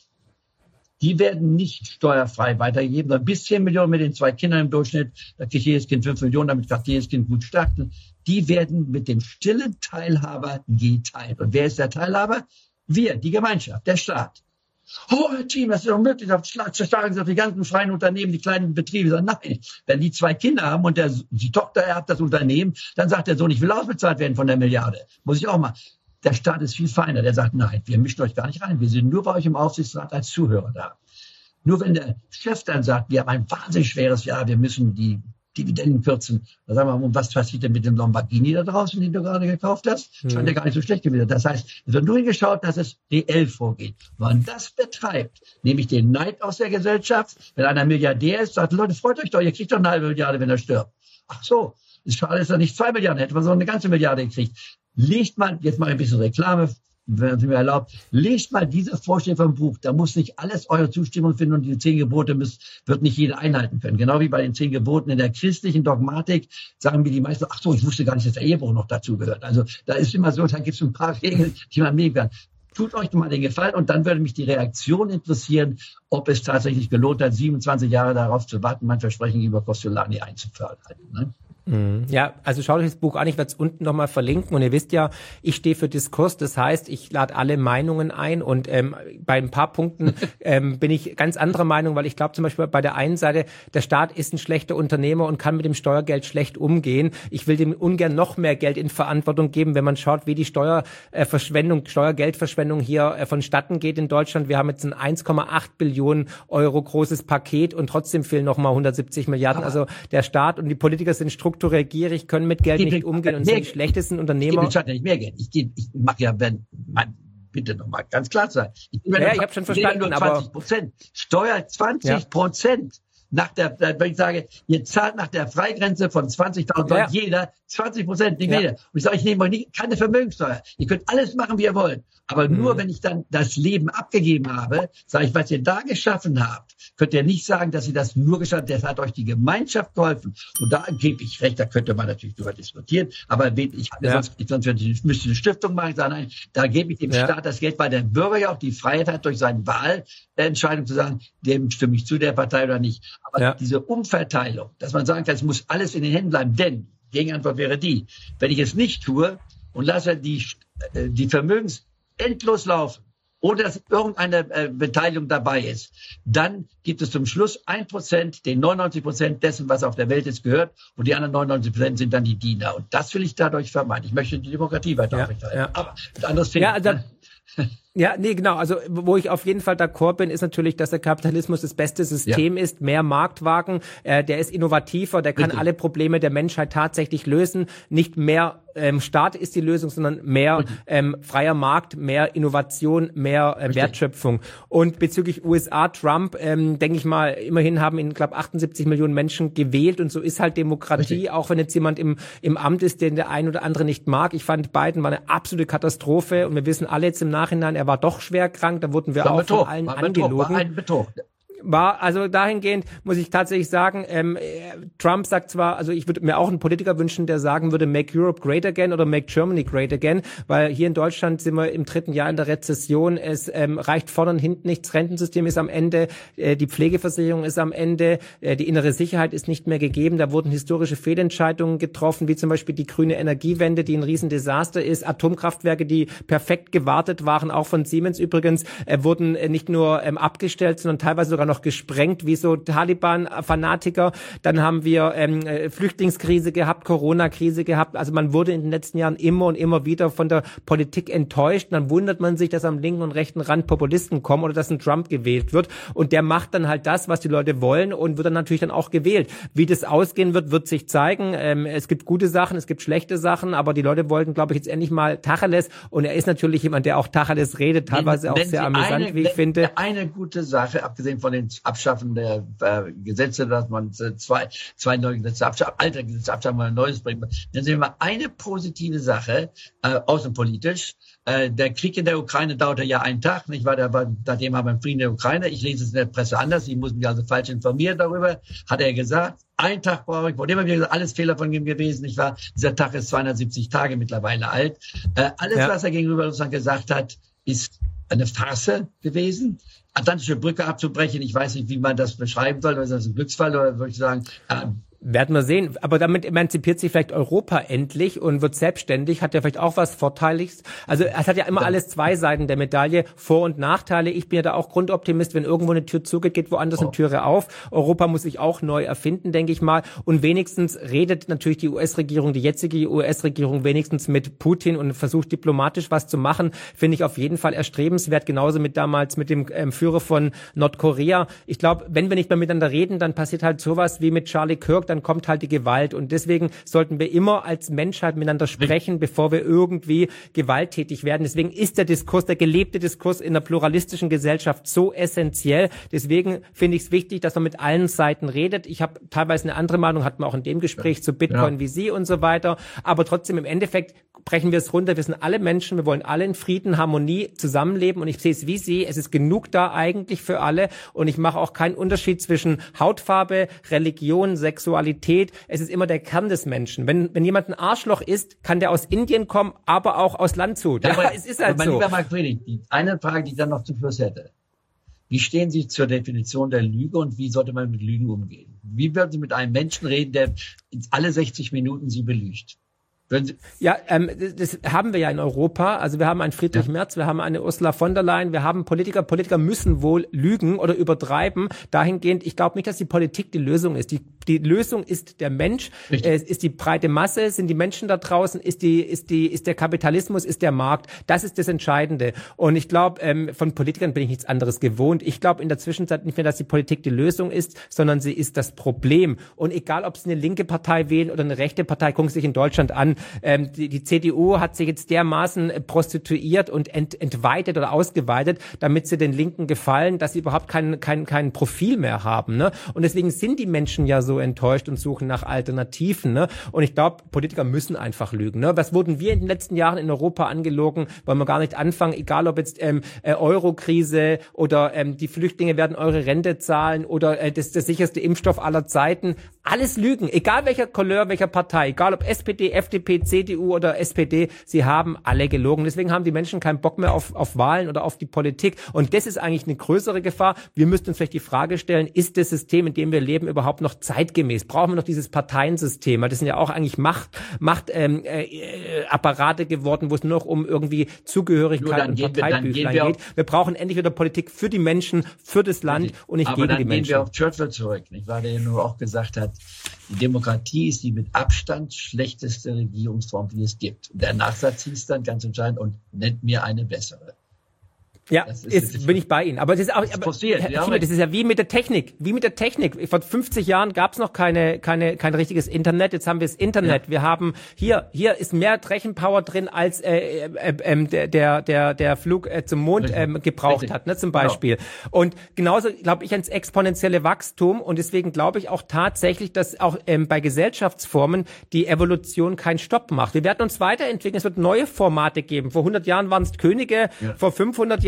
die werden nicht steuerfrei weitergegeben, sondern bis zehn Millionen mit den zwei Kindern im Durchschnitt, da kriegt jedes Kind fünf Millionen, damit kann jedes Kind gut starten, die werden mit dem stillen Teilhaber geteilt. Und wer ist der Teilhaber? Wir, die Gemeinschaft, der Staat. Oh, Herr Team, das ist doch möglich, auf zerschlagen Sie doch die ganzen freien Unternehmen, die kleinen Betriebe. Sagen, nein, wenn die zwei Kinder haben und der, die Tochter erbt das Unternehmen, dann sagt der Sohn, ich will ausbezahlt werden von der Milliarde. Muss ich auch mal. Der Staat ist viel feiner. Der sagt, nein, wir mischen euch gar nicht rein. Wir sind nur bei euch im Aufsichtsrat als Zuhörer da. Nur wenn der Chef dann sagt, wir haben ein wahnsinnig schweres Jahr, wir müssen die Dividenden kürzen. Da sagen wir, was passiert denn mit dem Lamborghini da draußen, den du gerade gekauft hast? Hm. Scheint ja gar nicht so schlecht gewesen. Das heißt, es wird nur hingeschaut, dass es reell vorgeht. Wenn man das betreibt, nämlich den Neid aus der Gesellschaft, wenn einer Milliardär ist, sagt, Leute, freut euch doch, ihr kriegt doch eine halbe Milliarde, wenn er stirbt. Ach so, ist schade, dass er nicht zwei Milliarden hätte, man so eine ganze Milliarde gekriegt. Legt mal, jetzt mal ein bisschen Reklame, wenn Sie mir erlaubt, lest mal diese Vorstellung vom Buch. Da muss nicht alles eure Zustimmung finden und die zehn Gebote müsst, wird nicht jeder einhalten können. Genau wie bei den zehn Geboten in der christlichen Dogmatik sagen mir die meisten, ach so, ich wusste gar nicht, dass der Ehebruch noch dazu gehört. Also da ist immer so, da gibt es ein paar Regeln, die man nehmen kann. Tut euch mal den Gefallen und dann würde mich die Reaktion interessieren, ob es tatsächlich gelohnt hat, siebenundzwanzig Jahre darauf zu warten, mein Versprechen über Costolani einzufördern. Ne? Ja, also schaut euch das Buch an, ich werde es unten nochmal verlinken und ihr wisst ja, ich stehe für Diskurs, das heißt, ich lade alle Meinungen ein und ähm, bei ein paar Punkten ähm, bin ich ganz anderer Meinung, weil ich glaube zum Beispiel bei der einen Seite, der Staat ist ein schlechter Unternehmer und kann mit dem Steuergeld schlecht umgehen. Ich will dem ungern noch mehr Geld in Verantwortung geben, wenn man schaut, wie die Steuerverschwendung, Steuergeldverschwendung hier äh, vonstatten geht in Deutschland. Wir haben jetzt ein eins Komma acht Billionen Euro großes Paket und trotzdem fehlen nochmal hundertsiebzig Milliarden. Also der Staat und die Politiker sind strukturell gierig, können mit Geld nicht umgehen und sind die schlechtesten Unternehmer. Ich gebe nicht mehr Geld. Ich, gebe, ich mache ja, wenn, man, bitte nochmal ganz klar sein. Ich, ja, ich habe schon verstanden, nur zwanzig Prozent. Steuer zwanzig Prozent. Ja. Nach der, wenn ich sage, ihr zahlt nach der Freigrenze von zwanzigtausend ja. jeder jeder Prozent, nicht ja. jeder. Und ich sage, ich nehme euch nicht, keine Vermögenssteuer. Ihr könnt alles machen, wie ihr wollt. Aber mhm. nur wenn ich dann das Leben abgegeben habe, sage ich, was ihr da geschaffen habt, könnt ihr nicht sagen, dass ihr das nur geschaffen habt. Das hat euch die Gemeinschaft geholfen. Und da gebe ich recht, da könnte man natürlich drüber diskutieren. Aber ich, ja. sonst, sonst müsste ich eine Stiftung machen, sagen, nein, da gebe ich dem ja. Staat das Geld, weil der Bürger ja auch die Freiheit hat, durch seine Wahlentscheidung zu sagen, dem stimme ich zu, der Partei oder nicht. Aber ja. diese Umverteilung, dass man sagen kann, es muss alles in den Händen bleiben, denn Gegenantwort wäre die, wenn ich es nicht tue und lasse die, die Vermögens endlos laufen, ohne dass irgendeine äh, Beteiligung dabei ist, dann gibt es zum Schluss ein Prozent, den neunundneunzig Prozent dessen, was auf der Welt jetzt gehört, und die anderen neunundneunzig Prozent sind dann die Diener. Und das will ich dadurch vermeiden. Ich möchte die Demokratie weiter aufrechterhalten. Ja, ja. Aber ein anderes Thema. Ja, also Ja, nee, genau. Also wo ich auf jeden Fall d'accord bin, ist natürlich, dass der Kapitalismus das beste System ja. ist. Mehr Marktwagen, äh, der ist innovativer, der kann Richtig. alle Probleme der Menschheit tatsächlich lösen. Nicht mehr ähm, Staat ist die Lösung, sondern mehr ähm, freier Markt, mehr Innovation, mehr äh, Wertschöpfung. Und bezüglich U S A, Trump, ähm, denke ich mal, immerhin haben ihn, glaube achtundsiebzig Millionen Menschen gewählt. Und so ist halt Demokratie, Richtig. auch wenn jetzt jemand im im Amt ist, den der ein oder andere nicht mag. Ich fand, Biden war eine absolute Katastrophe. Und wir wissen alle jetzt im Nachhinein, er war doch schwer krank. Da wurden wir war auch Betrug, von allen war angelogen. Betrug, war ein Betrug. war, also dahingehend muss ich tatsächlich sagen, ähm, Trump sagt zwar, also ich würde mir auch einen Politiker wünschen, der sagen würde, make Europe great again oder make Germany great again, weil hier in Deutschland sind wir im dritten Jahr in der Rezession, es ähm, reicht vorne und hinten nichts, Rentensystem ist am Ende, äh, die Pflegeversicherung ist am Ende, äh, die innere Sicherheit ist nicht mehr gegeben, da wurden historische Fehlentscheidungen getroffen, wie zum Beispiel die grüne Energiewende, die ein Riesendesaster ist, Atomkraftwerke, die perfekt gewartet waren, auch von Siemens übrigens, äh, wurden äh, nicht nur ähm, abgestellt, sondern teilweise sogar noch gesprengt, wie so Taliban-Fanatiker. Dann haben wir ähm, Flüchtlingskrise gehabt, Corona-Krise gehabt. Also man wurde in den letzten Jahren immer und immer wieder von der Politik enttäuscht. Dann wundert man sich, dass am linken und rechten Rand Populisten kommen oder dass ein Trump gewählt wird. Und der macht dann halt das, was die Leute wollen und wird dann natürlich dann auch gewählt. Wie das ausgehen wird, wird sich zeigen. Ähm, es gibt gute Sachen, es gibt schlechte Sachen, aber die Leute wollten, glaube ich, jetzt endlich mal Tacheles. Und er ist natürlich jemand, der auch Tacheles redet, teilweise wenn, auch wenn sehr amüsant, eine, wie ich finde. Eine gute Sache, abgesehen von den Abschaffen der äh, Gesetze, dass man äh, zwei, zwei neue Gesetze abschafft, alte Gesetze abschaffen, mal ein neues bringen. Dann sehen wir eine positive Sache, äh, außenpolitisch. Äh, der Krieg in der Ukraine dauerte ja einen Tag, nicht wahr? Der war, seitdem haben wir einen Frieden in der Ukraine. Ich lese es in der Presse anders. Ich muss mich also falsch informieren darüber. Hat er gesagt. Ein Tag brauche ich, wurde immer wieder alles Fehler von ihm gewesen, nicht wahr? Dieser Tag ist zweihundertsiebzig Tage mittlerweile alt. Äh, alles, ja. was er gegenüber Russland gesagt hat, ist eine Farce gewesen. Atlantische Brücke abzubrechen, ich weiß nicht, wie man das beschreiben soll, ist das ein Glücksfall oder würde ich sagen, äh, werden wir sehen. Aber damit emanzipiert sich vielleicht Europa endlich und wird selbstständig, hat ja vielleicht auch was Vorteiliges. Also es hat ja immer alles zwei Seiten der Medaille, Vor- und Nachteile. Ich bin ja da auch Grundoptimist, wenn irgendwo eine Tür zugeht, geht woanders eine Türe auf. Europa muss sich auch neu erfinden, denke ich mal. Und wenigstens redet natürlich die U S-Regierung, die jetzige U S-Regierung wenigstens mit Putin und versucht diplomatisch was zu machen. Finde ich auf jeden Fall erstrebenswert. Genauso mit damals mit dem ähm, Führer von Nordkorea. Ich glaube, wenn wir nicht mehr miteinander reden, dann passiert halt sowas wie mit Charlie Kirk, dann kommt halt die Gewalt. Und deswegen sollten wir immer als Menschheit miteinander sprechen, bevor wir irgendwie gewalttätig werden. Deswegen ist der Diskurs, der gelebte Diskurs in einer pluralistischen Gesellschaft so essentiell. Deswegen finde ich es wichtig, dass man mit allen Seiten redet. Ich habe teilweise eine andere Meinung, hatten wir auch in dem Gespräch zu Bitcoin ja. wie Sie und so weiter. Aber trotzdem im Endeffekt brechen wir es runter. Wir sind alle Menschen, wir wollen alle in Frieden, Harmonie zusammenleben. Und ich sehe es wie Sie, es ist genug da eigentlich für alle. Und ich mache auch keinen Unterschied zwischen Hautfarbe, Religion, Sexualität. Es ist immer der Kern des Menschen. Wenn, wenn jemand ein Arschloch ist, kann der aus Indien kommen, aber auch aus Landshut. Ja, aber, es ist halt aber so. Mein lieber Marc Friedrich, die eine Frage, die ich dann noch zum Schluss hätte. Wie stehen Sie zur Definition der Lüge und wie sollte man mit Lügen umgehen? Wie würden Sie mit einem Menschen reden, der alle sechzig Minuten Sie belügt? Ja, ähm, das haben wir ja in Europa. Also wir haben einen Friedrich ja. Merz, wir haben eine Ursula von der Leyen, wir haben Politiker. Politiker müssen wohl lügen oder übertreiben. Dahingehend, ich glaube nicht, dass die Politik die Lösung ist. Die, die Lösung ist der Mensch, äh, ist die breite Masse, sind die Menschen da draußen, ist die, ist die, ist der Kapitalismus, ist der Markt. Das ist das Entscheidende. Und ich glaube, ähm, von Politikern bin ich nichts anderes gewohnt. Ich glaube in der Zwischenzeit nicht mehr, dass die Politik die Lösung ist, sondern sie ist das Problem. Und egal, ob sie eine linke Partei wählen oder eine rechte Partei, gucken Sie sich in Deutschland an. Ähm, die, die C D U hat sich jetzt dermaßen prostituiert und ent, entweitet oder ausgeweitet, damit sie den Linken gefallen, dass sie überhaupt kein, kein, kein Profil mehr haben. Ne? Und deswegen sind die Menschen ja so enttäuscht und suchen nach Alternativen. Ne? Und ich glaube, Politiker müssen einfach lügen. Ne? Was wurden wir in den letzten Jahren in Europa angelogen? Wollen wir gar nicht anfangen, egal ob jetzt ähm, äh, Euro-Krise oder ähm, die Flüchtlinge werden eure Rente zahlen oder äh, das der sicherste Impfstoff aller Zeiten. Alles Lügen, egal welcher Couleur, welcher Partei, egal ob S P D, F D P, C D U oder S P D, sie haben alle gelogen. Deswegen haben die Menschen keinen Bock mehr auf, auf Wahlen oder auf die Politik. Und das ist eigentlich eine größere Gefahr. Wir müssten uns vielleicht die Frage stellen, ist das System, in dem wir leben, überhaupt noch zeitgemäß? Brauchen wir noch dieses Parteiensystem? Das sind ja auch eigentlich Macht, Macht ähm, äh, Apparate geworden, wo es nur noch um irgendwie Zugehörigkeit und Parteibüchlein wir, geht. Wir brauchen endlich wieder Politik für die Menschen, für das Land und nicht gegen die Menschen. Aber dann gehen wir auf Churchill zurück, nicht wahr, der ja nur auch gesagt hat, die Demokratie ist die mit Abstand schlechteste Regierungsform, die es gibt. Und der Nachsatz hieß dann ganz entscheidend, und nennt mir eine bessere. Ja, ist, ist, bin ich bei Ihnen. Aber das ist auch, aber, Herr Thieme, das ist ja wie mit der Technik, wie mit der Technik. Vor fünfzig Jahren gab es noch keine, keine, kein richtiges Internet. Jetzt haben wir das Internet. Ja. Wir haben hier, hier ist mehr Rechenpower drin, als äh, äh, äh, der, der, der, der Flug äh, zum Mond äh, gebraucht Richtig. hat, ne, zum Beispiel. Genau. Und genauso glaube ich ans exponentielle Wachstum. Und deswegen glaube ich auch tatsächlich, dass auch ähm, bei Gesellschaftsformen die Evolution keinen Stopp macht. Wir werden uns weiterentwickeln. Es wird neue Formate geben. Vor hundert Jahren waren es Könige, ja. vor fünfhundert Jahren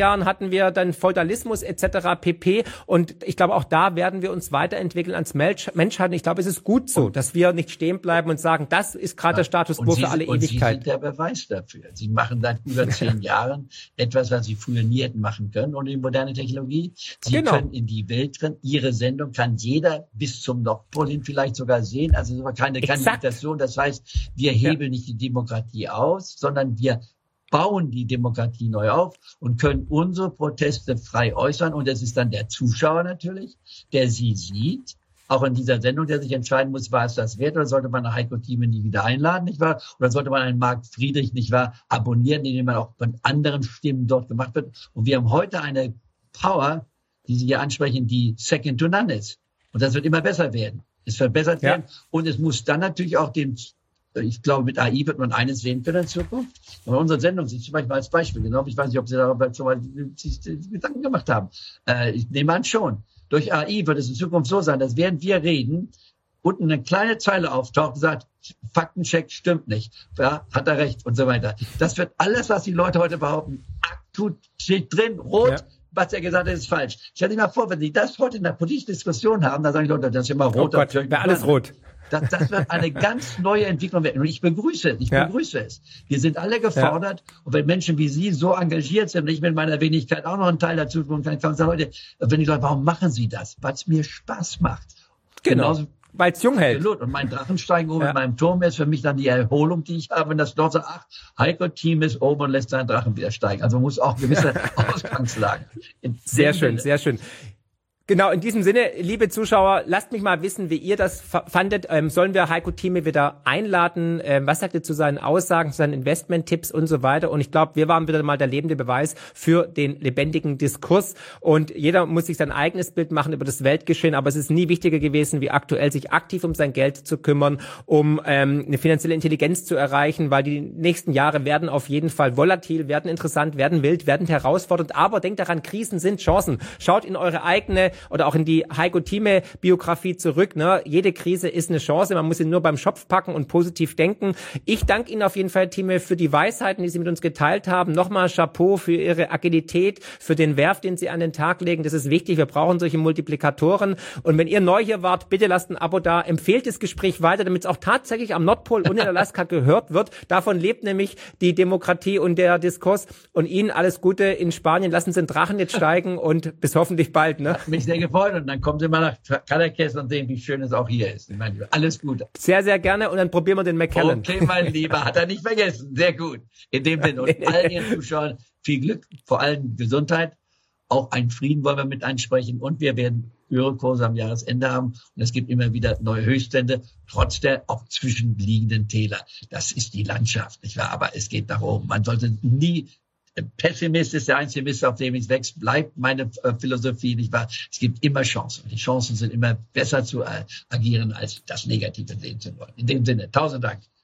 Jahren hatten wir dann Feudalismus et cetera pp. Und ich glaube, auch da werden wir uns weiterentwickeln als Mensch, Menschheit. Und ich glaube, es ist gut so, dass wir nicht stehen bleiben und sagen, das ist gerade der Status quo für alle und Ewigkeit. Sie sind der Beweis dafür. Sie machen seit über zehn Jahren etwas, was Sie früher nie hätten machen können ohne die moderne Technologie. Sie genau. können in die Welt rennen. Ihre Sendung kann jeder bis zum Nordpol hin vielleicht sogar sehen. Also es war keine Kandidatation. Das heißt, wir hebeln ja. nicht die Demokratie aus, sondern wir bauen die Demokratie neu auf und können unsere Proteste frei äußern. Und es ist dann der Zuschauer natürlich, der sie sieht, auch in dieser Sendung, der sich entscheiden muss, war es das wert oder sollte man eine Heiko Thieme nie wieder einladen, nicht wahr? Oder sollte man einen Marc Friedrich, nicht wahr, abonnieren, indem man auch von anderen Stimmen dort gemacht wird. Und wir haben heute eine Power, die Sie hier ansprechen, die second to none ist. Und das wird immer besser werden. Es verbessert ja. werden. Und es muss dann natürlich auch den, ich glaube, mit A I wird man eines sehen können in Zukunft. Und unsere Sendung sich zum Beispiel als Beispiel genommen. Ich weiß nicht, ob Sie darüber schon mal sich Gedanken gemacht haben. Äh, ich nehme an schon. Durch A I wird es in Zukunft so sein, dass während wir reden, unten eine kleine Zeile auftaucht und sagt, Faktencheck stimmt nicht. Ja, hat er recht und so weiter. Das wird alles, was die Leute heute behaupten, tut, steht drin, rot. Ja. Was er gesagt hat, ist falsch. Stell dir mal vor, wenn Sie das heute in der politischen Diskussion haben, dann sagen die Leute, das ist immer rot. Oh Gott, wäre alles rot. Das, das wird eine ganz neue Entwicklung werden. Und ich begrüße es. Ich ja. begrüße es. Wir sind alle gefordert. Ja. Und wenn Menschen wie Sie so engagiert sind, und ich mit meiner Wenigkeit auch noch einen Teil dazu tun kann, kann ich sagen, Leute, wenn die Leute, warum machen Sie das? Weil es mir Spaß macht. Genau. Weil es jung hält. Und mein Drachensteigen oben ja. in meinem Turm ist für mich dann die Erholung, die ich habe. Wenn das dort sagt, ach, Heiko Thieme ist oben und lässt seinen Drachen wieder steigen. Also man muss auch gewisse Ausgangslagen. Sehr schön, Sinne. sehr schön. Genau, in diesem Sinne, liebe Zuschauer, lasst mich mal wissen, wie ihr das fandet. Ähm, sollen wir Heiko Thieme wieder einladen? Ähm, was sagt ihr zu seinen Aussagen, zu seinen Investment-Tipps und so weiter? Und ich glaube, wir waren wieder mal der lebende Beweis für den lebendigen Diskurs. Und jeder muss sich sein eigenes Bild machen über das Weltgeschehen. Aber es ist nie wichtiger gewesen, wie aktuell sich aktiv um sein Geld zu kümmern, um ähm, eine finanzielle Intelligenz zu erreichen, weil die nächsten Jahre werden auf jeden Fall volatil, werden interessant, werden wild, werden herausfordernd. Aber denkt daran, Krisen sind Chancen. Schaut in eure eigene oder auch in die Heiko Thieme Biografie zurück. Ne? Jede Krise ist eine Chance. Man muss ihn nur beim Schopf packen und positiv denken. Ich danke Ihnen auf jeden Fall, Thieme, für die Weisheiten, die Sie mit uns geteilt haben. Nochmal Chapeau für Ihre Agilität, für den Werf, den Sie an den Tag legen. Das ist wichtig. Wir brauchen solche Multiplikatoren. Und wenn ihr neu hier wart, bitte lasst ein Abo da. Empfehlt das Gespräch weiter, damit es auch tatsächlich am Nordpol und in Alaska gehört wird. Davon lebt nämlich die Demokratie und der Diskurs. Und Ihnen alles Gute in Spanien. Lassen Sie den Drachen jetzt steigen und bis hoffentlich bald. Ne? Sehr gefreut und dann kommen Sie mal nach Cadaqués und sehen, wie schön es auch hier ist. Ich meine, alles Gute. Sehr, sehr gerne und dann probieren wir den McKellen. Okay, mein Lieber, hat er nicht vergessen. Sehr gut. In dem Sinne und allen Ihren Zuschauern viel Glück, vor allem Gesundheit. Auch einen Frieden wollen wir mit ansprechen und wir werden höhere Kurse am Jahresende haben und es gibt immer wieder neue Höchststände, trotz der auch zwischenliegenden Täler. Das ist die Landschaft, nicht wahr? Aber es geht nach oben. Man sollte nie Pessimist ist der einzige Mist, auf dem es wächst, bleibt meine äh, Philosophie, nicht wahr? Es gibt immer Chancen. Die Chancen sind immer besser zu äh, agieren, als das Negative sehen zu wollen. In dem Sinne, tausend Dank.